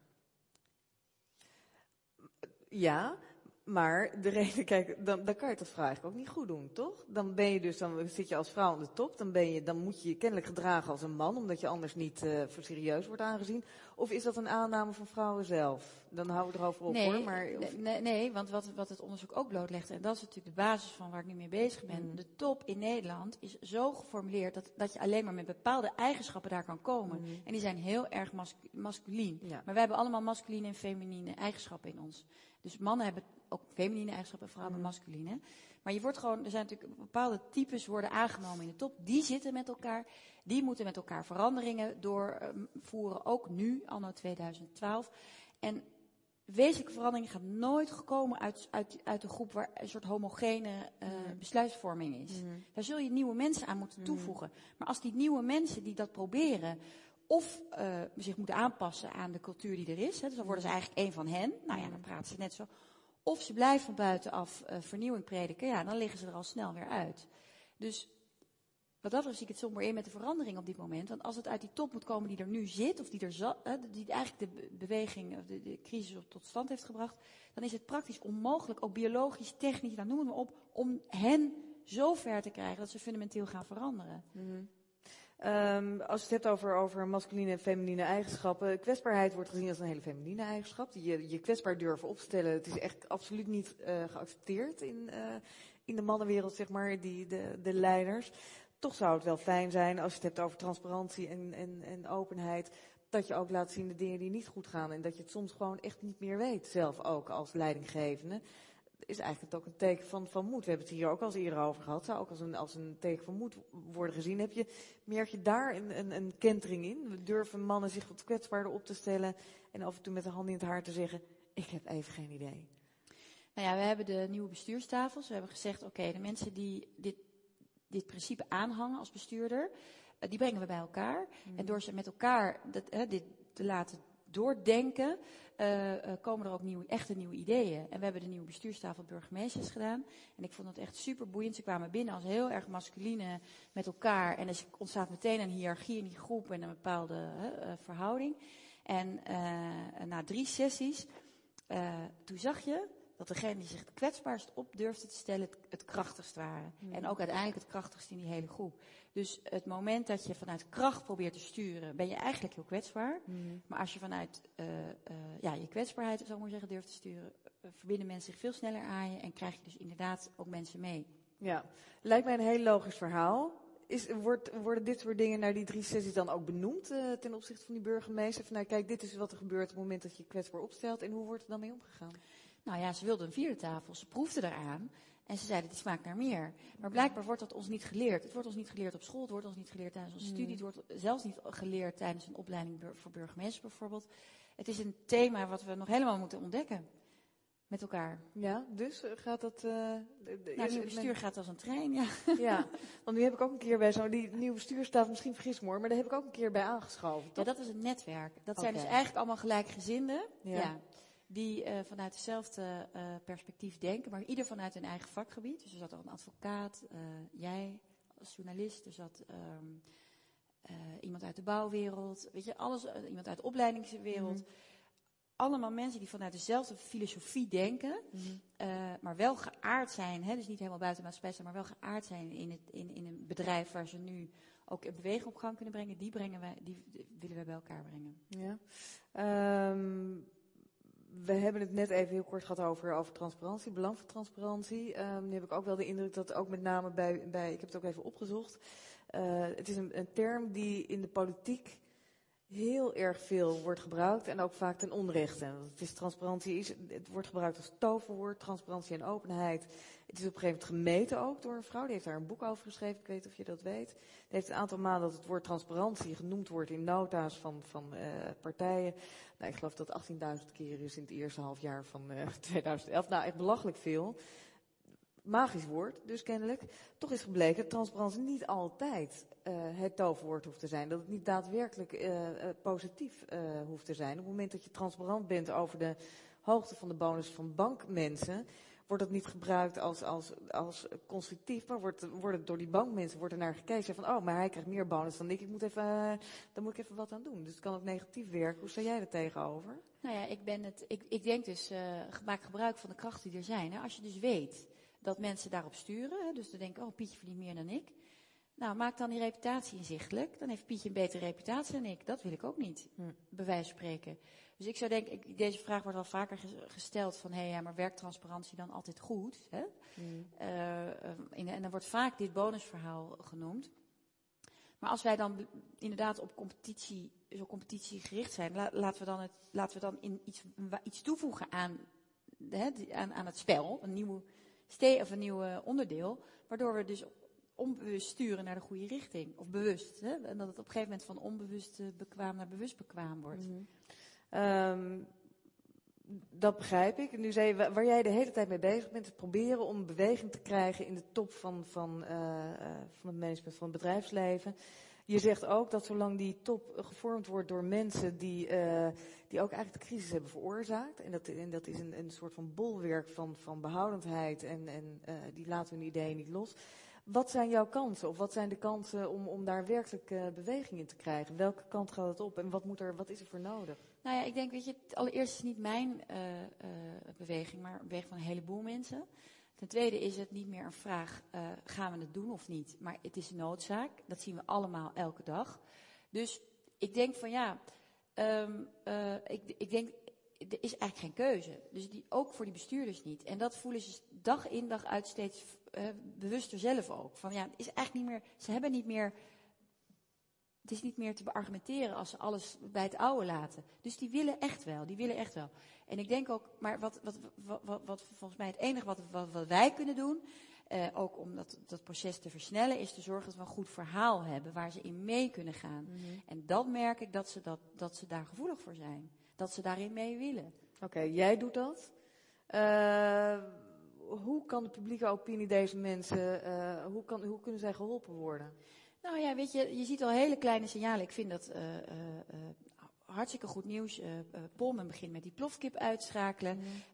Ja, maar de reden, kijk, dan kan je dat vrouw eigenlijk ook niet goed doen, toch? Dan zit je als vrouw aan de top, dan moet je je kennelijk gedragen als een man, omdat je anders niet voor serieus wordt aangezien. Of is dat een aanname van vrouwen zelf? Dan houden we erover op, hoor. Maar, nee, want wat het onderzoek ook blootlegt, en dat is natuurlijk de basis van waar ik nu mee bezig ben. De top in Nederland is zo geformuleerd dat je alleen maar met bepaalde eigenschappen daar kan komen. En die zijn heel erg masculien. Ja. Maar wij hebben allemaal masculine en feminine eigenschappen in ons. Dus mannen hebben ook feminine eigenschappen, vrouwen hebben masculine. Maar er zijn natuurlijk bepaalde types worden aangenomen in de top. Die zitten met elkaar. Die moeten met elkaar veranderingen doorvoeren. Ook nu, anno 2012. En wezenlijke verandering gaat nooit gekomen uit een groep waar een soort homogene besluitvorming is. Daar zul je nieuwe mensen aan moeten toevoegen. Maar als die nieuwe mensen die dat proberen, of zich moeten aanpassen aan de cultuur die er is. Hè, dus dan worden ze eigenlijk één van hen. Nou ja, dan praten ze net zo. Of ze blijven van buitenaf vernieuwing prediken. Ja, dan liggen ze er al snel weer uit. Dus wat dat betreft zie ik het somber in met de verandering op dit moment. Want als het uit die top moet komen die er nu zit, of die eigenlijk de beweging, of de crisis tot stand heeft gebracht, dan is het praktisch onmogelijk, ook biologisch, technisch, noem het maar op, om hen zo ver te krijgen dat ze fundamenteel gaan veranderen. Als je het hebt over masculine en feminine eigenschappen, kwetsbaarheid wordt gezien als een hele feminine eigenschap. Je kwetsbaar durven opstellen, het is echt absoluut niet geaccepteerd in de mannenwereld, zeg maar, de leiders. Toch zou het wel fijn zijn, als je het hebt over transparantie en openheid, dat je ook laat zien de dingen die niet goed gaan en dat je het soms gewoon echt niet meer weet, zelf ook als leidinggevende. is eigenlijk ook een teken van moed. We hebben het hier ook al eens eerder over gehad. Zou ook als een teken van moed worden gezien. Merk je daar een kentering in? Durven mannen zich wat kwetsbaarder op te stellen en af en toe met de hand in het haar te zeggen, ik heb even geen idee. Nou ja, we hebben de nieuwe bestuurstafels. We hebben gezegd, oké, de mensen die dit principe aanhangen als bestuurder, die brengen we bij elkaar. En door ze met elkaar dit te laten doordenken, komen er ook echte nieuwe ideeën. En we hebben de nieuwe bestuurstafel burgemeesters gedaan. En ik vond het echt super boeiend. Ze kwamen binnen als heel erg masculine met elkaar. En er ontstaat meteen een hiërarchie in die groep en een bepaalde verhouding. En na 3 sessies, toen zag je dat degene die zich het kwetsbaarst op durfde te stellen het krachtigst waren. En ook uiteindelijk het krachtigst in die hele groep. Dus het moment dat je vanuit kracht probeert te sturen, ben je eigenlijk heel kwetsbaar. Maar als je vanuit je kwetsbaarheid, zo maar zeggen, durft te sturen, verbinden mensen zich veel sneller aan je en krijg je dus inderdaad ook mensen mee. Ja, lijkt mij een heel logisch verhaal. Worden dit soort dingen naar die 3 sessies dan ook benoemd ten opzichte van die burgemeester? Van, nou, kijk, dit is wat er gebeurt op het moment dat je kwetsbaar opstelt. En hoe wordt er dan mee omgegaan? Nou ja, ze wilden een 4e tafel. Ze proefden eraan. En ze zeiden, dit smaakt naar meer. Maar blijkbaar wordt dat ons niet geleerd. Het wordt ons niet geleerd op school. Het wordt ons niet geleerd tijdens onze studie. Het wordt zelfs niet geleerd tijdens een opleiding voor burgemeesters bijvoorbeeld. Het is een thema wat we nog helemaal moeten ontdekken. Met elkaar. Ja, dus gaat dat... Het bestuur gaat als een trein, ja. Ja, want nu heb ik ook een keer bij die nieuwe bestuurstafel, misschien vergis me hoor, maar daar heb ik ook een keer bij aangeschoven. Ja, dat is een netwerk. Dat zijn dus eigenlijk allemaal gelijkgezinden. Ja. Die vanuit hetzelfde perspectief denken, maar ieder vanuit hun eigen vakgebied. Dus er zat al een advocaat, jij als journalist, er zat iemand uit de bouwwereld, weet je, iemand uit de opleidingswereld. Allemaal mensen die vanuit dezelfde filosofie denken, maar wel geaard zijn, dus niet helemaal buiten de maatschappij zijn, maar wel geaard zijn in een bedrijf waar ze nu ook een beweging op gang kunnen brengen. Die willen we bij elkaar brengen. Ja. We hebben het net even heel kort gehad over transparantie, belang van transparantie. Nu heb ik ook wel de indruk dat ook met name bij ik heb het ook even opgezocht. Het is een term die in de politiek heel erg veel wordt gebruikt en ook vaak ten onrechte. Het wordt gebruikt als toverwoord, transparantie en openheid. Het is op een gegeven moment gemeten ook door een vrouw, die heeft daar een boek over geschreven, ik weet niet of je dat weet. Die heeft een aantal maanden dat het woord transparantie genoemd wordt in nota's van partijen. Nou, ik geloof dat 18.000 keer is in het eerste halfjaar van 2011. Nou, echt belachelijk veel. Magisch woord, dus kennelijk. Toch is gebleken dat transparantie niet altijd het toverwoord hoeft te zijn. Dat het niet daadwerkelijk positief hoeft te zijn. Op het moment dat je transparant bent over de hoogte van de bonus van bankmensen, wordt dat niet gebruikt als constructief, maar wordt het door die bankmensen naar gekeken van, oh, maar hij krijgt meer bonus dan ik. Daar moet ik even wat aan doen. Dus het kan ook negatief werken. Hoe sta jij er tegenover? Nou ja, ik denk dus, maak gebruik van de krachten die er zijn. Hè. Als je dus weet dat mensen daarop sturen, hè, dus dan denken, oh, Pietje verdient meer dan ik. Nou, maak dan die reputatie inzichtelijk. Dan heeft Pietje een betere reputatie dan ik. Dat wil ik ook niet, bij wijze van spreken. Dus ik zou denken, deze vraag wordt wel vaker gesteld van, maar werkt transparantie dan altijd goed? Hè? En dan wordt vaak dit bonusverhaal genoemd. Maar als wij dan inderdaad op competitie gericht zijn, laten we dan iets toevoegen aan het spel, een nieuw onderdeel, waardoor we dus onbewust sturen naar de goede richting. Of bewust. Hè? En dat het op een gegeven moment van onbewust bekwaam naar bewust bekwaam wordt. Dat begrijp ik. Nu zei je, waar jij de hele tijd mee bezig bent, is proberen om beweging te krijgen in de top van het management van het bedrijfsleven. Je zegt ook dat zolang die top gevormd wordt door mensen die ook eigenlijk de crisis hebben veroorzaakt. En dat is een soort van bolwerk van behoudendheid en die laten hun ideeën niet los. Wat zijn jouw kansen? Of wat zijn de kansen om daar werkelijk beweging in te krijgen? Welke kant gaat het op en wat is er voor nodig? Nou ja, ik denk, weet je, allereerst is het niet mijn beweging, maar een beweging van een heleboel mensen. Ten tweede is het niet meer een vraag, gaan we het doen of niet? Maar het is een noodzaak. Dat zien we allemaal elke dag. Dus ik denk van ik denk, er is eigenlijk geen keuze. Dus ook voor die bestuurders niet. En dat voelen ze dag in dag uit steeds bewuster zelf ook. Van het is eigenlijk niet meer, ze hebben niet meer Het is niet meer te beargumenteren als ze alles bij het oude laten. Dus die willen echt wel. En ik denk ook, maar wat volgens mij het enige wat wij kunnen doen, ook om dat proces te versnellen, is te zorgen dat we een goed verhaal hebben waar ze in mee kunnen gaan. Mm-hmm. En dat merk ik dat ze daar gevoelig voor zijn. Dat ze daarin mee willen. Oké, jij doet dat. Hoe kan de publieke opinie deze mensen, hoe kunnen zij geholpen worden? Nou ja, weet je ziet al hele kleine signalen. Ik vind dat hartstikke goed nieuws. Polman begint met die plofkip uitschakelen.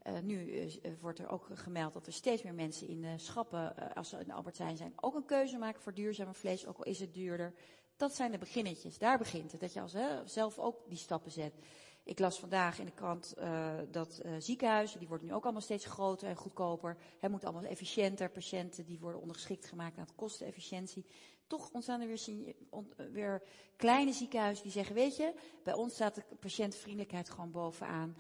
Nu wordt er ook gemeld dat er steeds meer mensen in schappen, als ze in de Albert Heijn zijn, ook een keuze maken voor duurzame vlees, ook al is het duurder. Dat zijn de beginnetjes. Daar begint het. Dat je zelf ook die stappen zet. Ik las vandaag in de krant dat ziekenhuizen, die worden nu ook allemaal steeds groter en goedkoper. Het moet allemaal efficiënter. Patiënten die worden ondergeschikt gemaakt aan het kostenefficiëntie. Toch ontstaan er weer kleine ziekenhuizen die zeggen, weet je, bij ons staat de patiëntvriendelijkheid gewoon bovenaan.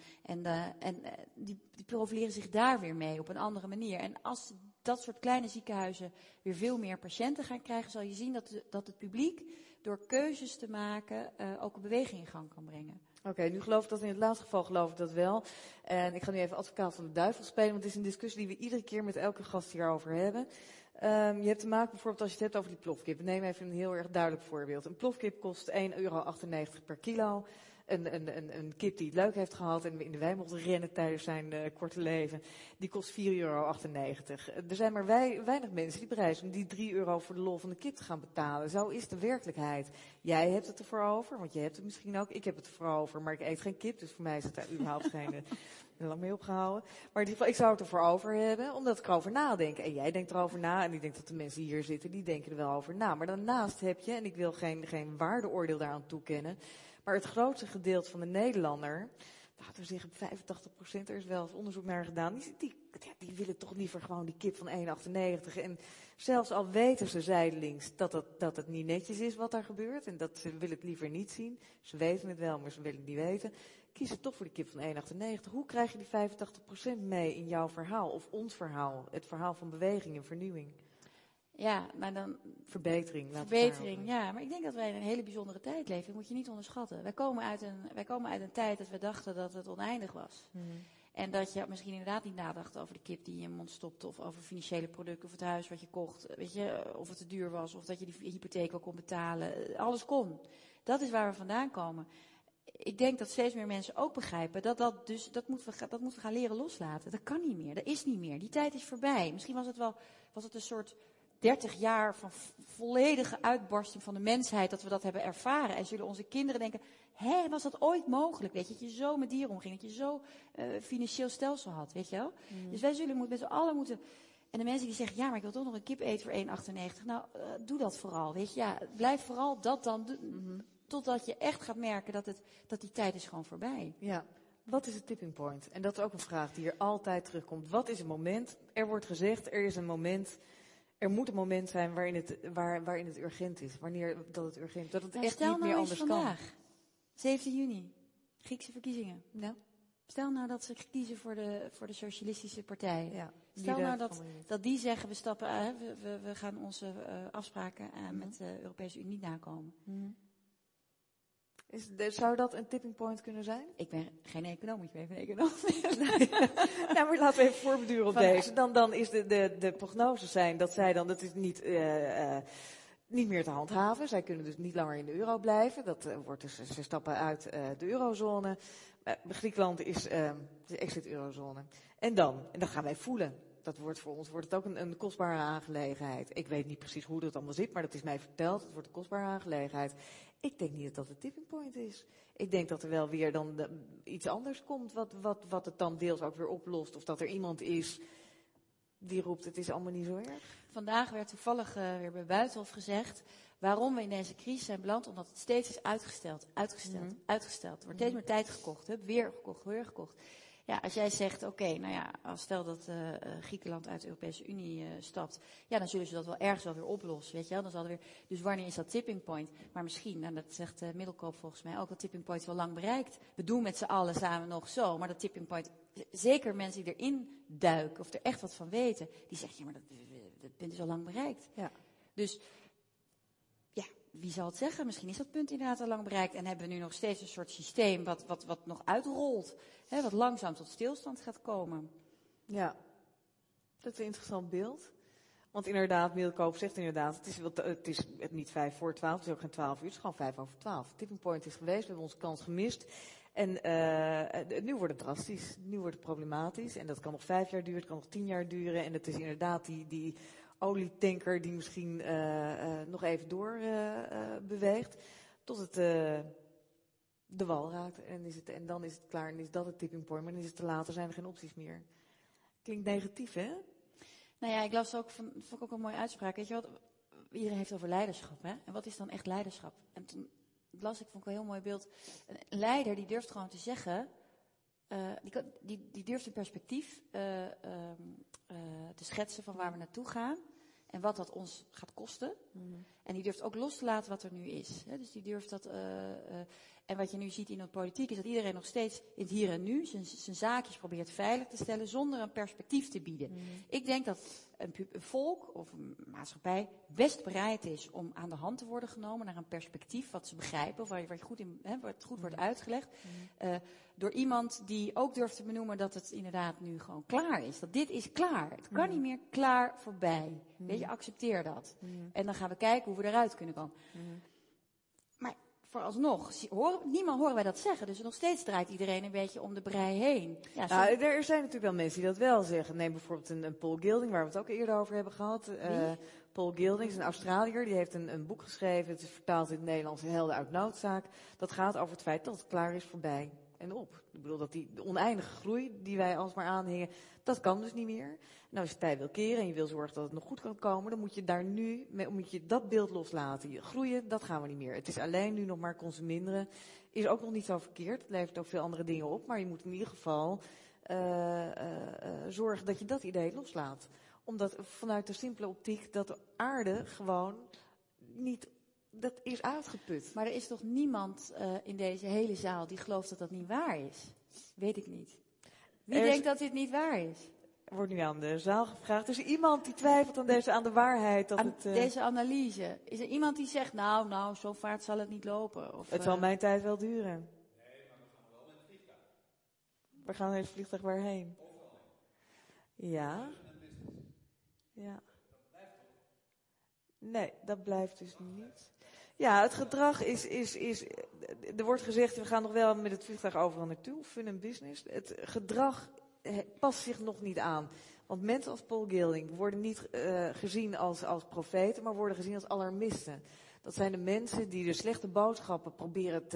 En die profileren zich daar weer mee op een andere manier. En als dat soort kleine ziekenhuizen weer veel meer patiënten gaan krijgen, zal je zien dat het publiek door keuzes te maken ook een beweging in gang kan brengen. Oké, nu geloof ik dat in het laatste geval geloof ik dat wel. En ik ga nu even advocaat van de duivel spelen, want het is een discussie die we iedere keer met elke gast hierover hebben. Je hebt te maken bijvoorbeeld als je het hebt over die plofkip. Neem even een heel erg duidelijk voorbeeld. Een plofkip kost €1,98 per kilo. Een kip die het leuk heeft gehad en in de wei mocht rennen tijdens zijn korte leven, die kost €4,98. Er zijn maar weinig mensen die bereid zijn om die €3 voor de lol van de kip te gaan betalen. Zo is de werkelijkheid. Jij hebt het ervoor over, want je hebt het misschien ook. Ik heb het ervoor over, maar ik eet geen kip, dus voor mij is het daar überhaupt geen lang mee opgehouden. Maar in ieder geval, ik zou het ervoor over hebben, omdat ik erover nadenk. En jij denkt erover na, en ik denk dat de mensen die hier zitten, die denken er wel over na. Maar daarnaast heb je, en ik wil geen waardeoordeel daaraan toekennen, maar het grootste gedeelte van de Nederlander, laten we zeggen 85%, er is wel eens onderzoek naar gedaan, die willen toch liever gewoon die kip van €1,98. En zelfs al weten ze zijdelings dat het niet netjes is wat daar gebeurt, en dat ze willen het liever niet zien, ze weten het wel, maar ze willen het niet weten, kiezen toch voor die kip van €1,98. Hoe krijg je die 85% mee in jouw verhaal, of ons verhaal, het verhaal van beweging en vernieuwing? Ja, maar dan Verbetering, ja. Maar ik denk dat wij in een hele bijzondere tijd leven. Dat moet je niet onderschatten. Wij komen uit een tijd dat we dachten dat het oneindig was. Mm-hmm. En dat je misschien inderdaad niet nadacht over de kip die in je mond stopte, of over financiële producten, of het huis wat je kocht. Weet je, of het te duur was, of dat je die hypotheek wel kon betalen. Alles kon. Dat is waar we vandaan komen. Ik denk dat steeds meer mensen ook begrijpen dat moeten we gaan leren loslaten. Dat kan niet meer. Dat is niet meer. Die tijd is voorbij. Misschien was het een soort 30 jaar van volledige uitbarsting van de mensheid, dat we dat hebben ervaren. En zullen onze kinderen denken, was dat ooit mogelijk? Weet je, dat je zo met dieren omging, dat je zo financieel stelsel had, weet je wel? Mm. Dus wij zullen met z'n allen moeten. En de mensen die zeggen, ja, maar ik wil toch nog een kip eten voor €1,98. Nou, doe dat vooral, weet je. Ja, blijf vooral dat dan doen, totdat je echt gaat merken dat die tijd is gewoon voorbij. Ja. Wat is het tipping point? En dat is ook een vraag die hier altijd terugkomt. Wat is een moment? Er wordt gezegd, er is een moment. Er moet een moment zijn waarin het urgent is. Wanneer dat het urgent is. Dat het echt niet meer anders vandaag, kan. 17 juni, Griekse verkiezingen. Ja. Stel nou dat ze kiezen voor de Socialistische Partij. Ja, Stel nou dat die zeggen, we gaan onze afspraken met de Europese Unie nakomen. Mm-hmm. Zou dat een tipping point kunnen zijn? Ik ben geen econoom, ik ben even een econoom. Nou, maar laten we even voorbeduren op deze. Dan is de prognoses zijn dat zij dan, dat is niet meer te handhaven. Zij kunnen dus niet langer in de euro blijven. Dat wordt dus, ze stappen uit de eurozone. Griekenland is de exit-eurozone. En dan gaan wij voelen. Dat wordt voor ons ook een kostbare aangelegenheid. Ik weet niet precies hoe dat allemaal zit, maar dat is mij verteld. Het wordt een kostbare aangelegenheid. Ik denk niet dat het tipping point is. Ik denk dat er wel weer dan iets anders komt wat het dan deels ook weer oplost. Of dat er iemand is die roept, het is allemaal niet zo erg. Vandaag werd toevallig weer bij Buitenhof gezegd waarom we in deze crisis zijn beland. Omdat het steeds is uitgesteld. Er wordt steeds meer tijd gekocht. Weer gekocht. Ja, als jij zegt, oké, nou ja, stel dat Griekenland uit de Europese Unie stapt, ja, dan zullen ze dat wel ergens wel weer oplossen, weet je wel. Dan zal er weer, dus wanneer is dat tipping point? Maar misschien, en dat zegt Middelkoop volgens mij ook, dat tipping point is wel lang bereikt. We doen met z'n allen samen nog zo, maar dat tipping point, zeker mensen die erin duiken of er echt wat van weten, die zeggen, ja, maar dat punt is al lang bereikt. Ja. Dus, ja, wie zal het zeggen? Misschien is dat punt inderdaad al lang bereikt. En hebben we nu nog steeds een soort systeem wat nog uitrolt. Hè, wat langzaam tot stilstand gaat komen. Ja, dat is een interessant beeld. Want inderdaad, Middelkoop zegt inderdaad, het is niet 11:55, het is ook geen 12 uur, het is gewoon 11:55. Tipping point is geweest, we hebben onze kans gemist. En nu wordt het drastisch, nu wordt het problematisch. En dat kan nog 5 jaar duren, het kan nog 10 jaar duren. En het is inderdaad die olietanker die misschien nog even door beweegt. Tot het de wal raakt. En dan is het klaar en is dat het tipping point. Maar dan is het te laat, er zijn er geen opties meer. Klinkt negatief, hè? Nou ja, ik las ook, vond ik ook een mooie uitspraak. Weet je wat? Iedereen heeft over leiderschap, hè? En wat is dan echt leiderschap? En toen vond ik wel een heel mooi beeld. Een leider die durft gewoon te zeggen, die durft een perspectief te schetsen van waar we naartoe gaan. En wat dat ons gaat kosten. Mm-hmm. En die durft ook los te laten wat er nu is. Hè? Dus die durft dat. En wat je nu ziet in de politiek is dat iedereen nog steeds in het hier en nu zijn zaakjes probeert veilig te stellen zonder een perspectief te bieden. Mm-hmm. Ik denk dat een volk of een maatschappij best bereid is om aan de hand te worden genomen naar een perspectief wat ze begrijpen of waar het goed wordt uitgelegd. Mm-hmm. Door iemand die ook durft te benoemen dat het inderdaad nu gewoon klaar is. Dat dit is klaar. Het kan niet meer klaar voorbij. Weet je, accepteer dat. En dan gaan we kijken hoe we eruit kunnen komen. Maar vooralsnog, horen wij dat zeggen. Dus nog steeds draait iedereen een beetje om de brei heen. Ja, er zijn natuurlijk wel mensen die dat wel zeggen. Neem bijvoorbeeld een Paul Gilding, waar we het ook eerder over hebben gehad. Paul Gilding is een Australiër, die heeft een boek geschreven. Het is vertaald in het Nederlands, Helden uit noodzaak. Dat gaat over het feit dat het klaar is voorbij. En op. Ik bedoel dat de oneindige groei die wij alsmaar aanhingen, dat kan dus niet meer. Nou, als je tijd wil keren en je wil zorgen dat het nog goed kan komen, dan moet je daar nu, moet je dat beeld loslaten. Groeien, dat gaan we niet meer. Het is alleen nu nog maar consumeren. Is ook nog niet zo verkeerd. Het levert ook veel andere dingen op. Maar je moet in ieder geval zorgen dat je dat idee loslaat. Omdat vanuit de simpele optiek dat de aarde gewoon niet, dat is uitgeput. Maar er is toch niemand in deze hele zaal die gelooft dat dat niet waar is? Weet ik niet. Wie denkt dat dit niet waar is? Er wordt nu aan de zaal gevraagd. Is er iemand die twijfelt aan de waarheid? Deze analyse. Is er iemand die zegt, nou, zo vaart zal het niet lopen? Of, het zal mijn tijd wel duren. Nee, maar we gaan wel met het vliegtuig. We gaan met het vliegtuig waarheen? Overal. Ja. Ja. Dat blijft toch? Nee, dat blijft dus niet. Ja, het gedrag is. Er wordt gezegd, we gaan nog wel met het vliegtuig overal naartoe. Fun and business. Het gedrag past zich nog niet aan. Want mensen als Paul Gilding worden niet gezien als profeten, maar worden gezien als alarmisten. Dat zijn de mensen die de slechte boodschappen proberen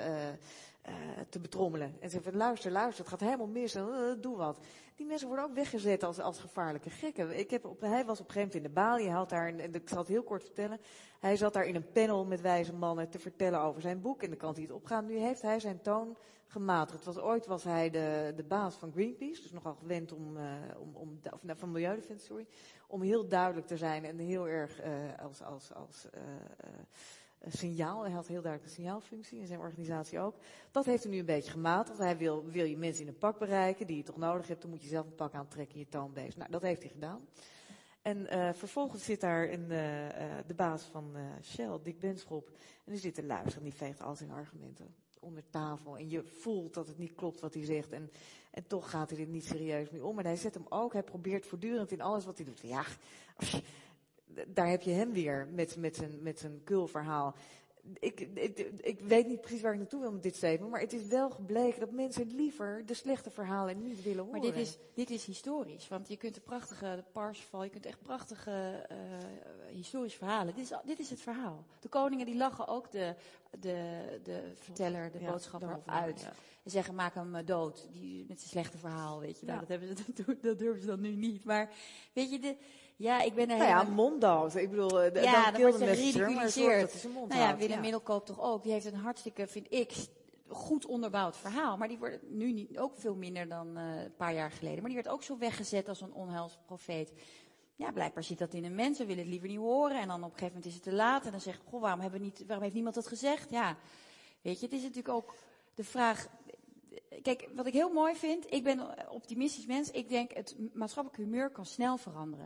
te betrommelen. En zeggen, luister, het gaat helemaal mis, doe wat. Die mensen worden ook weggezet als gevaarlijke gekken. Hij was op een gegeven moment in de Bali, ik zal het heel kort vertellen. Hij zat daar in een panel met wijze mannen te vertellen over zijn boek en de kant die het opgaat. Nu heeft hij zijn toon gematigd. Ooit was hij de baas van Greenpeace, dus nogal gewend van Milieudefensie, sorry. Om heel duidelijk te zijn en heel erg als signaal. Hij had heel duidelijk een signaalfunctie in zijn organisatie ook. Dat heeft hij nu een beetje gematigd. Hij wil je mensen in een pak bereiken die je toch nodig hebt, dan moet je zelf een pak aantrekken in je toonbeest. Nou, dat heeft hij gedaan. En vervolgens zit daar de baas van Shell, Dick Benschop, en die zit te luisteren. Die veegt al zijn argumenten onder tafel. En je voelt dat het niet klopt wat hij zegt. En toch gaat hij er niet serieus mee om. En hij zet hem ook, hij probeert voortdurend in alles wat hij doet. Ja, daar heb je hem weer met zijn kulverhaal. Ik weet niet precies waar ik naartoe wil met dit statement, maar het is wel gebleken dat mensen liever de slechte verhalen niet willen horen. Maar dit is historisch, want je kunt de Parsifal, je kunt echt prachtige historische verhalen. Dit is het verhaal. De koningen die lachen ook de verteller, de boodschapper uit. Ja. En zeggen, maak hem dood, met zijn slechte verhaal, weet je. Nou, dat durven ze dan nu niet. Maar, weet je, ik ben er monddood. Ik bedoel, dan wordt ze geridiculiseerd. Willem Middelkoop toch ook. Die heeft een hartstikke, vind ik, goed onderbouwd verhaal. Maar die wordt nu niet, ook veel minder dan een paar jaar geleden. Maar die werd ook zo weggezet als een onheilsprofeet. Ja, blijkbaar zit dat in een mens. We willen het liever niet horen. En dan op een gegeven moment is het te laat. En dan zeg je, waarom heeft niemand dat gezegd? Ja, weet je, het is natuurlijk ook de vraag. Kijk, wat ik heel mooi vind, ik ben een optimistisch mens. Ik denk, het maatschappelijk humeur kan snel veranderen.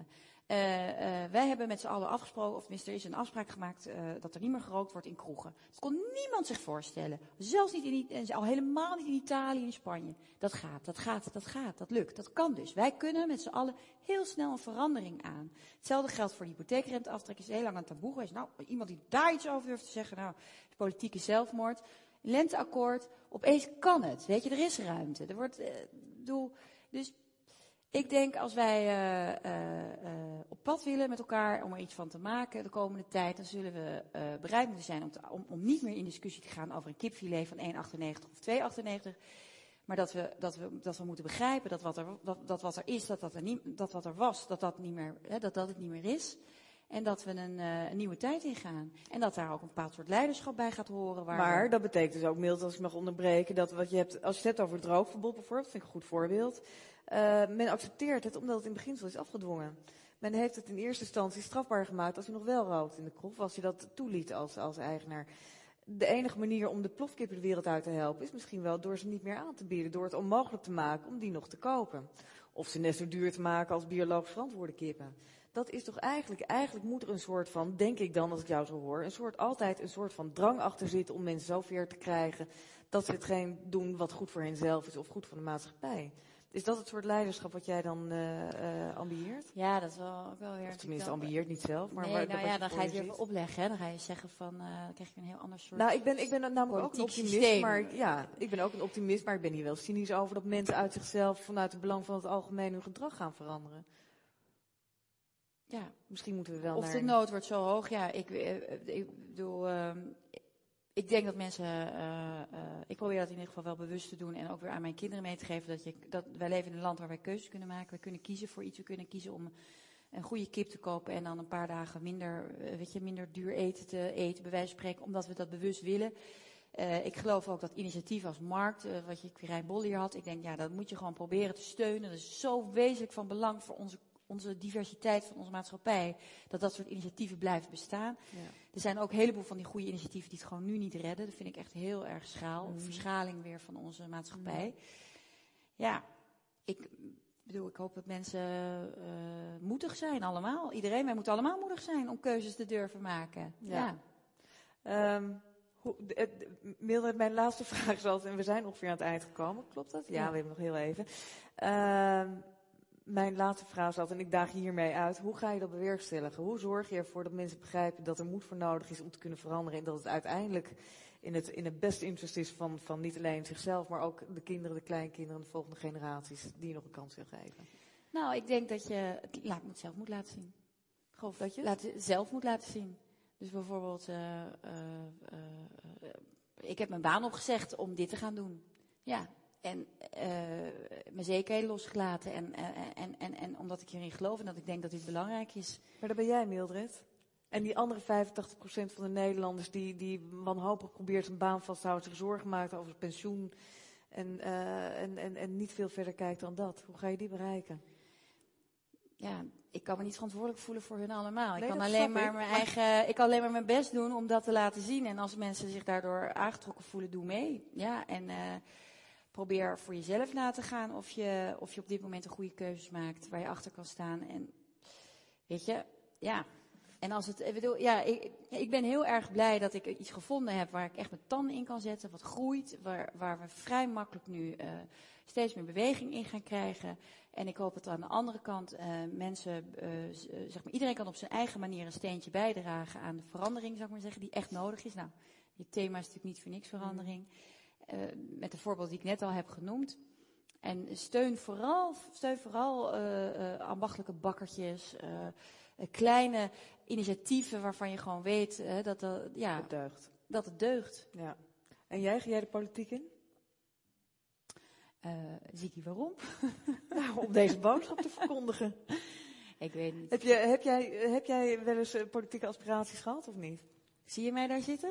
Wij hebben met z'n allen afgesproken, of tenminste er is een afspraak gemaakt, dat er niet meer gerookt wordt in kroegen. Dat kon niemand zich voorstellen. Zelfs niet al helemaal niet in Italië en in Spanje. Dat gaat, dat lukt, dat kan dus. Wij kunnen met z'n allen heel snel een verandering aan. Hetzelfde geldt voor de hypotheekrenteaftrek, is heel lang een taboe geweest. Nou, iemand die daar iets over durft te zeggen, nou, politieke zelfmoord. Lenteakkoord, opeens kan het. Weet je, er is ruimte. Er wordt, dus ik denk als wij op pad willen met elkaar om er iets van te maken de komende tijd, dan zullen we bereid moeten zijn om niet meer in discussie te gaan over een kipfilet van 1,98 of 2,98. Maar dat we moeten begrijpen dat wat er is, dat wat er was, dat het niet meer is. En dat we een nieuwe tijd ingaan. En dat daar ook een bepaald soort leiderschap bij gaat horen. Maar dat betekent dus ook, Milt, als ik mag onderbreken, dat wat je hebt, als je het hebt over droogverbod bijvoorbeeld, vind ik een goed voorbeeld. Men accepteert het omdat het in beginsel is afgedwongen. Men heeft het in eerste instantie strafbaar gemaakt als je nog wel rookt in de kroeg, als je dat toeliet als eigenaar. De enige manier om de plofkippen de wereld uit te helpen is misschien wel door ze niet meer aan te bieden. Door het onmogelijk te maken om die nog te kopen. Of ze net zo duur te maken als biologisch verantwoorde kippen. Dat is toch eigenlijk moet er een soort van, denk ik dan als ik jou zo hoor, altijd een soort van drang achter zitten om mensen zover te krijgen dat ze hetgeen doen wat goed voor henzelf is of goed voor de maatschappij. Is dat het soort leiderschap wat jij dan ambieert? Ja, dat is wel weer. Of tenminste, ambieert niet zelf. Maar nee, dan ga je het weer even opleggen. Hè? Dan ga je zeggen van, dan krijg je een heel ander soort. Nou, ik ben namelijk ook een optimist. Systeem. Maar ik ben ook een optimist, maar ik ben hier wel cynisch over dat mensen uit zichzelf vanuit het belang van het algemeen hun gedrag gaan veranderen. Ja, misschien moeten we wel of de nood wordt zo hoog. Ja, ik bedoel, ik denk dat mensen, ik probeer dat in ieder geval wel bewust te doen en ook weer aan mijn kinderen mee te geven dat wij leven in een land waar wij keuzes kunnen maken. We kunnen kiezen voor iets. We kunnen kiezen om een goede kip te kopen en dan een paar dagen minder duur eten te eten, bij wijze van spreken, omdat we dat bewust willen. Ik geloof ook dat initiatief als markt, wat je Quirijn Bolle hier had, ik denk, ja, dat moet je gewoon proberen te steunen. Dat is zo wezenlijk van belang voor onze diversiteit van onze maatschappij, dat soort initiatieven blijven bestaan. Ja. Er zijn ook een heleboel van die goede initiatieven die het gewoon nu niet redden. Dat vind ik echt heel erg schaal. Verschaling weer van onze maatschappij. Ja, ik hoop dat mensen moedig zijn, allemaal. Wij moeten allemaal moedig zijn om keuzes te durven maken. Ja. Mildred, mijn laatste vraag is altijd, en we zijn ongeveer aan het eind gekomen, klopt dat? Ja, we hebben nog heel even. Mijn laatste vraag is altijd, en ik daag hiermee uit, hoe ga je dat bewerkstelligen? Hoe zorg je ervoor dat mensen begrijpen dat er moed voor nodig is om te kunnen veranderen en dat het uiteindelijk in het best interest is van niet alleen zichzelf, maar ook de kinderen, de kleinkinderen, de volgende generaties die je nog een kans wil geven? Nou, ik denk dat je het zelf moet laten zien. Geloof dat je het zelf moet laten zien. Dus bijvoorbeeld, ik heb mijn baan opgezegd om dit te gaan doen. Ja. En mijn zekerheden losgelaten. En omdat ik hierin geloof en dat ik denk dat dit belangrijk is. Maar daar ben jij, Mildred. En die andere 85% van de Nederlanders die wanhopig probeert een baan vast te houden, zich zorgen maakt over het pensioen en niet veel verder kijkt dan dat. Hoe ga je die bereiken? Ja, ik kan me niet verantwoordelijk voelen voor hun allemaal. Nee, ik kan alleen maar mijn best doen om dat te laten zien. En als mensen zich daardoor aangetrokken voelen, doe mee. Ja, en probeer voor jezelf na te gaan of je op dit moment een goede keuzes maakt waar je achter kan staan. En weet je, ja. En als ik ben heel erg blij dat ik iets gevonden heb waar ik echt mijn tanden in kan zetten, wat groeit, waar we vrij makkelijk nu steeds meer beweging in gaan krijgen. En ik hoop dat aan de andere kant mensen, iedereen kan op zijn eigen manier een steentje bijdragen aan de verandering, zou ik maar zeggen, die echt nodig is. Nou, je thema is natuurlijk niet voor niks verandering. Met de voorbeeld die ik net al heb genoemd. En steun vooral ambachtelijke bakkertjes, kleine initiatieven waarvan je gewoon weet dat het deugt. Ja. En ga jij de politiek in? Ziki, waarom? Nou, om deze boodschap te verkondigen. Ik weet niet. Heb jij wel eens politieke aspiraties gehad of niet? Zie je mij daar zitten?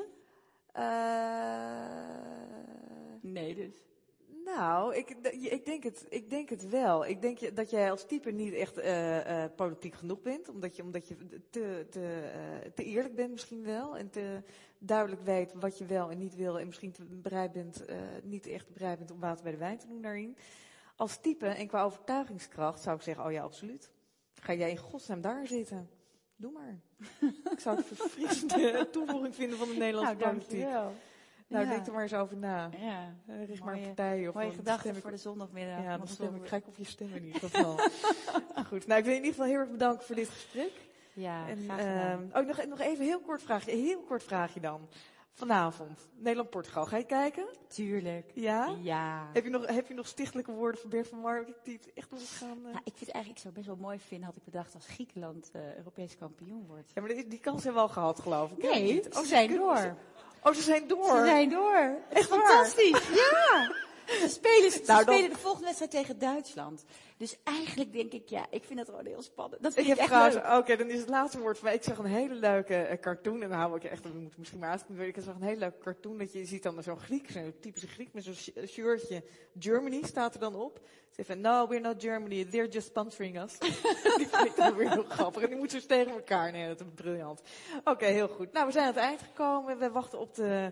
Nee, dus. Nou, ik denk het wel. Ik denk dat jij als type niet echt politiek genoeg bent. Omdat je te eerlijk bent misschien wel. En te duidelijk weet wat je wel en niet wil. En misschien niet echt bereid bent om water bij de wijn te doen daarin. Als type en qua overtuigingskracht zou ik zeggen, oh ja, absoluut. Ga jij in godsnaam daar zitten? Doe maar. Ik zou het een verfrissende toevoeging vinden van de Nederlandse politiek. dankjewel. Nou, denk er maar eens over na. Ja. Richt maar een partij. Of Mooie dan gedachten stem ik- voor de zondagmiddag. Ja, dan Nog stem ik voor- gek op je stem in ieder geval. Goed, nou ik wil je in ieder geval heel erg bedanken voor dit gesprek. Ja, En, graag gedaan. nog even een heel kort vraagje dan. Vanavond, Nederland-Portugal. Ga je kijken? Tuurlijk. Ja? Ja. Heb je nog stichtelijke woorden van Bert van Marwijk die het echt nog eens gaan... Nou, ik vind eigenlijk, ik zou het best wel mooi vinden, had ik bedacht, als Griekenland Europees kampioen wordt. Ja, maar die kans hebben we al gehad, geloof ik. Nee, Niet? ze zijn door. Oh, ze zijn door. Ze zijn door. Echt waar? Fantastisch. Ja. Ze spelen Nou, dan- de volgende wedstrijd tegen Duitsland. Dus eigenlijk denk ik, ja, ik vind dat gewoon heel spannend. Dat Ik vind heb ik echt trouwens, leuk. oké, dan is het laatste woord van mij. Ik zag een hele leuke cartoon. En dan hou ik echt, we moeten misschien maar aanspreken. Ik zag een hele leuke cartoon dat je ziet dan zo'n Griek, zo'n typische Griek met zo'n shirtje. Germany staat er dan op. Ze van, no, we're not Germany, they're just sponsoring us. Die vind ik dan weer heel grappig. En die moeten ze tegen elkaar. Nee, dat is briljant. Oké, heel goed. Nou, we zijn aan het eind gekomen. We wachten op de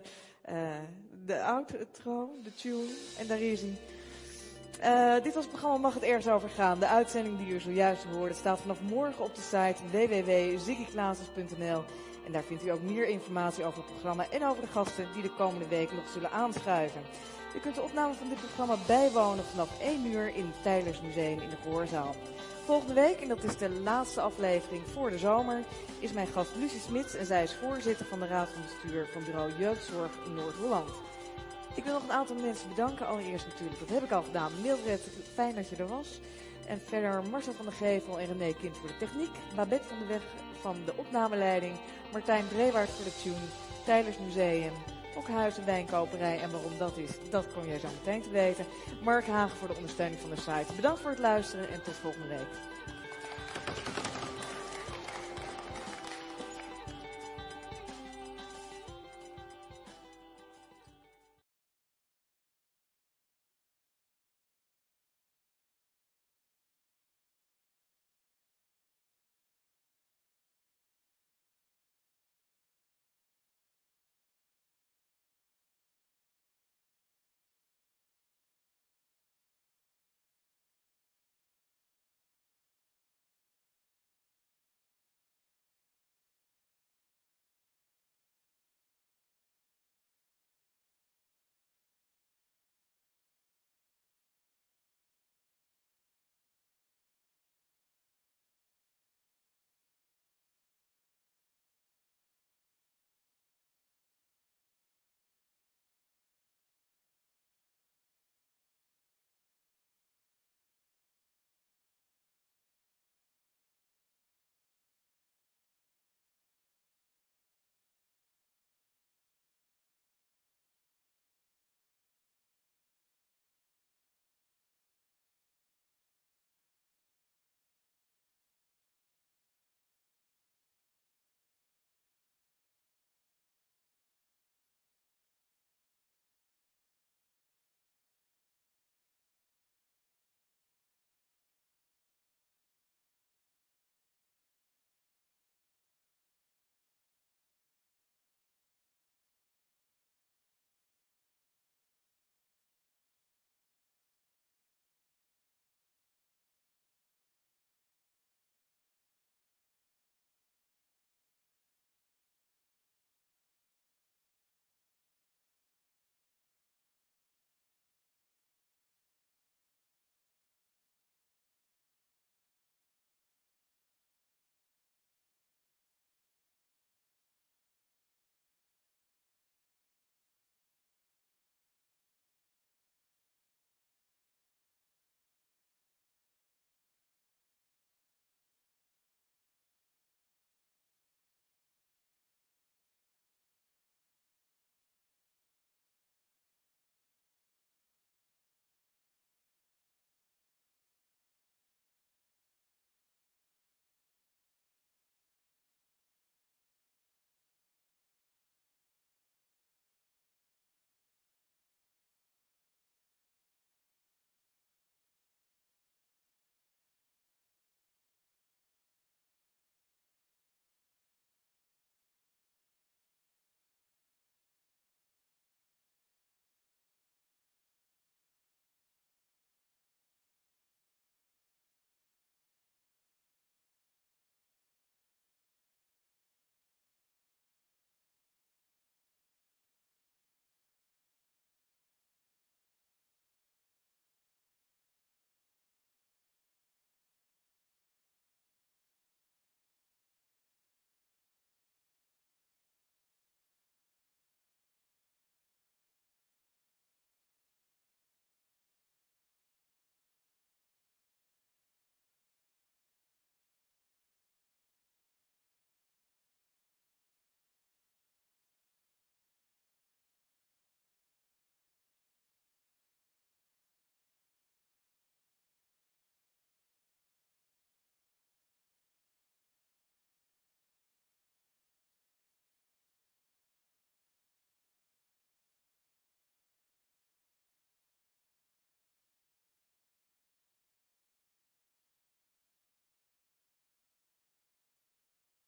outro, de tune. En daar is hij. Dit was het programma Mag het ergens over gaan. De uitzending die u zojuist hoorde staat vanaf morgen op de site www.ziggyklaassens.nl. En daar vindt u ook meer informatie over het programma en over de gasten die de komende week nog zullen aanschuiven. U kunt de opname van dit programma bijwonen vanaf 1 uur in het Teylers Museum in de Gehoorzaal. Volgende week, en dat is de laatste aflevering voor de zomer, is mijn gast Lucie Smits en zij is voorzitter van de Raad van Bestuur van Bureau Jeugdzorg Noord-Holland. Ik wil nog een aantal mensen bedanken. Allereerst natuurlijk, dat heb ik al gedaan. Mildred, fijn dat je er was. En verder Marcel van der Gevel en René Kind voor de techniek. Babette van de Weg van de opnameleiding. Martijn Brewaard voor de tune. Teylers Museum. Ook Huis- en Wijnkoperij. En waarom dat is, dat kom jij zo meteen te weten. Mark Hagen voor de ondersteuning van de site. Bedankt voor het luisteren en tot volgende week.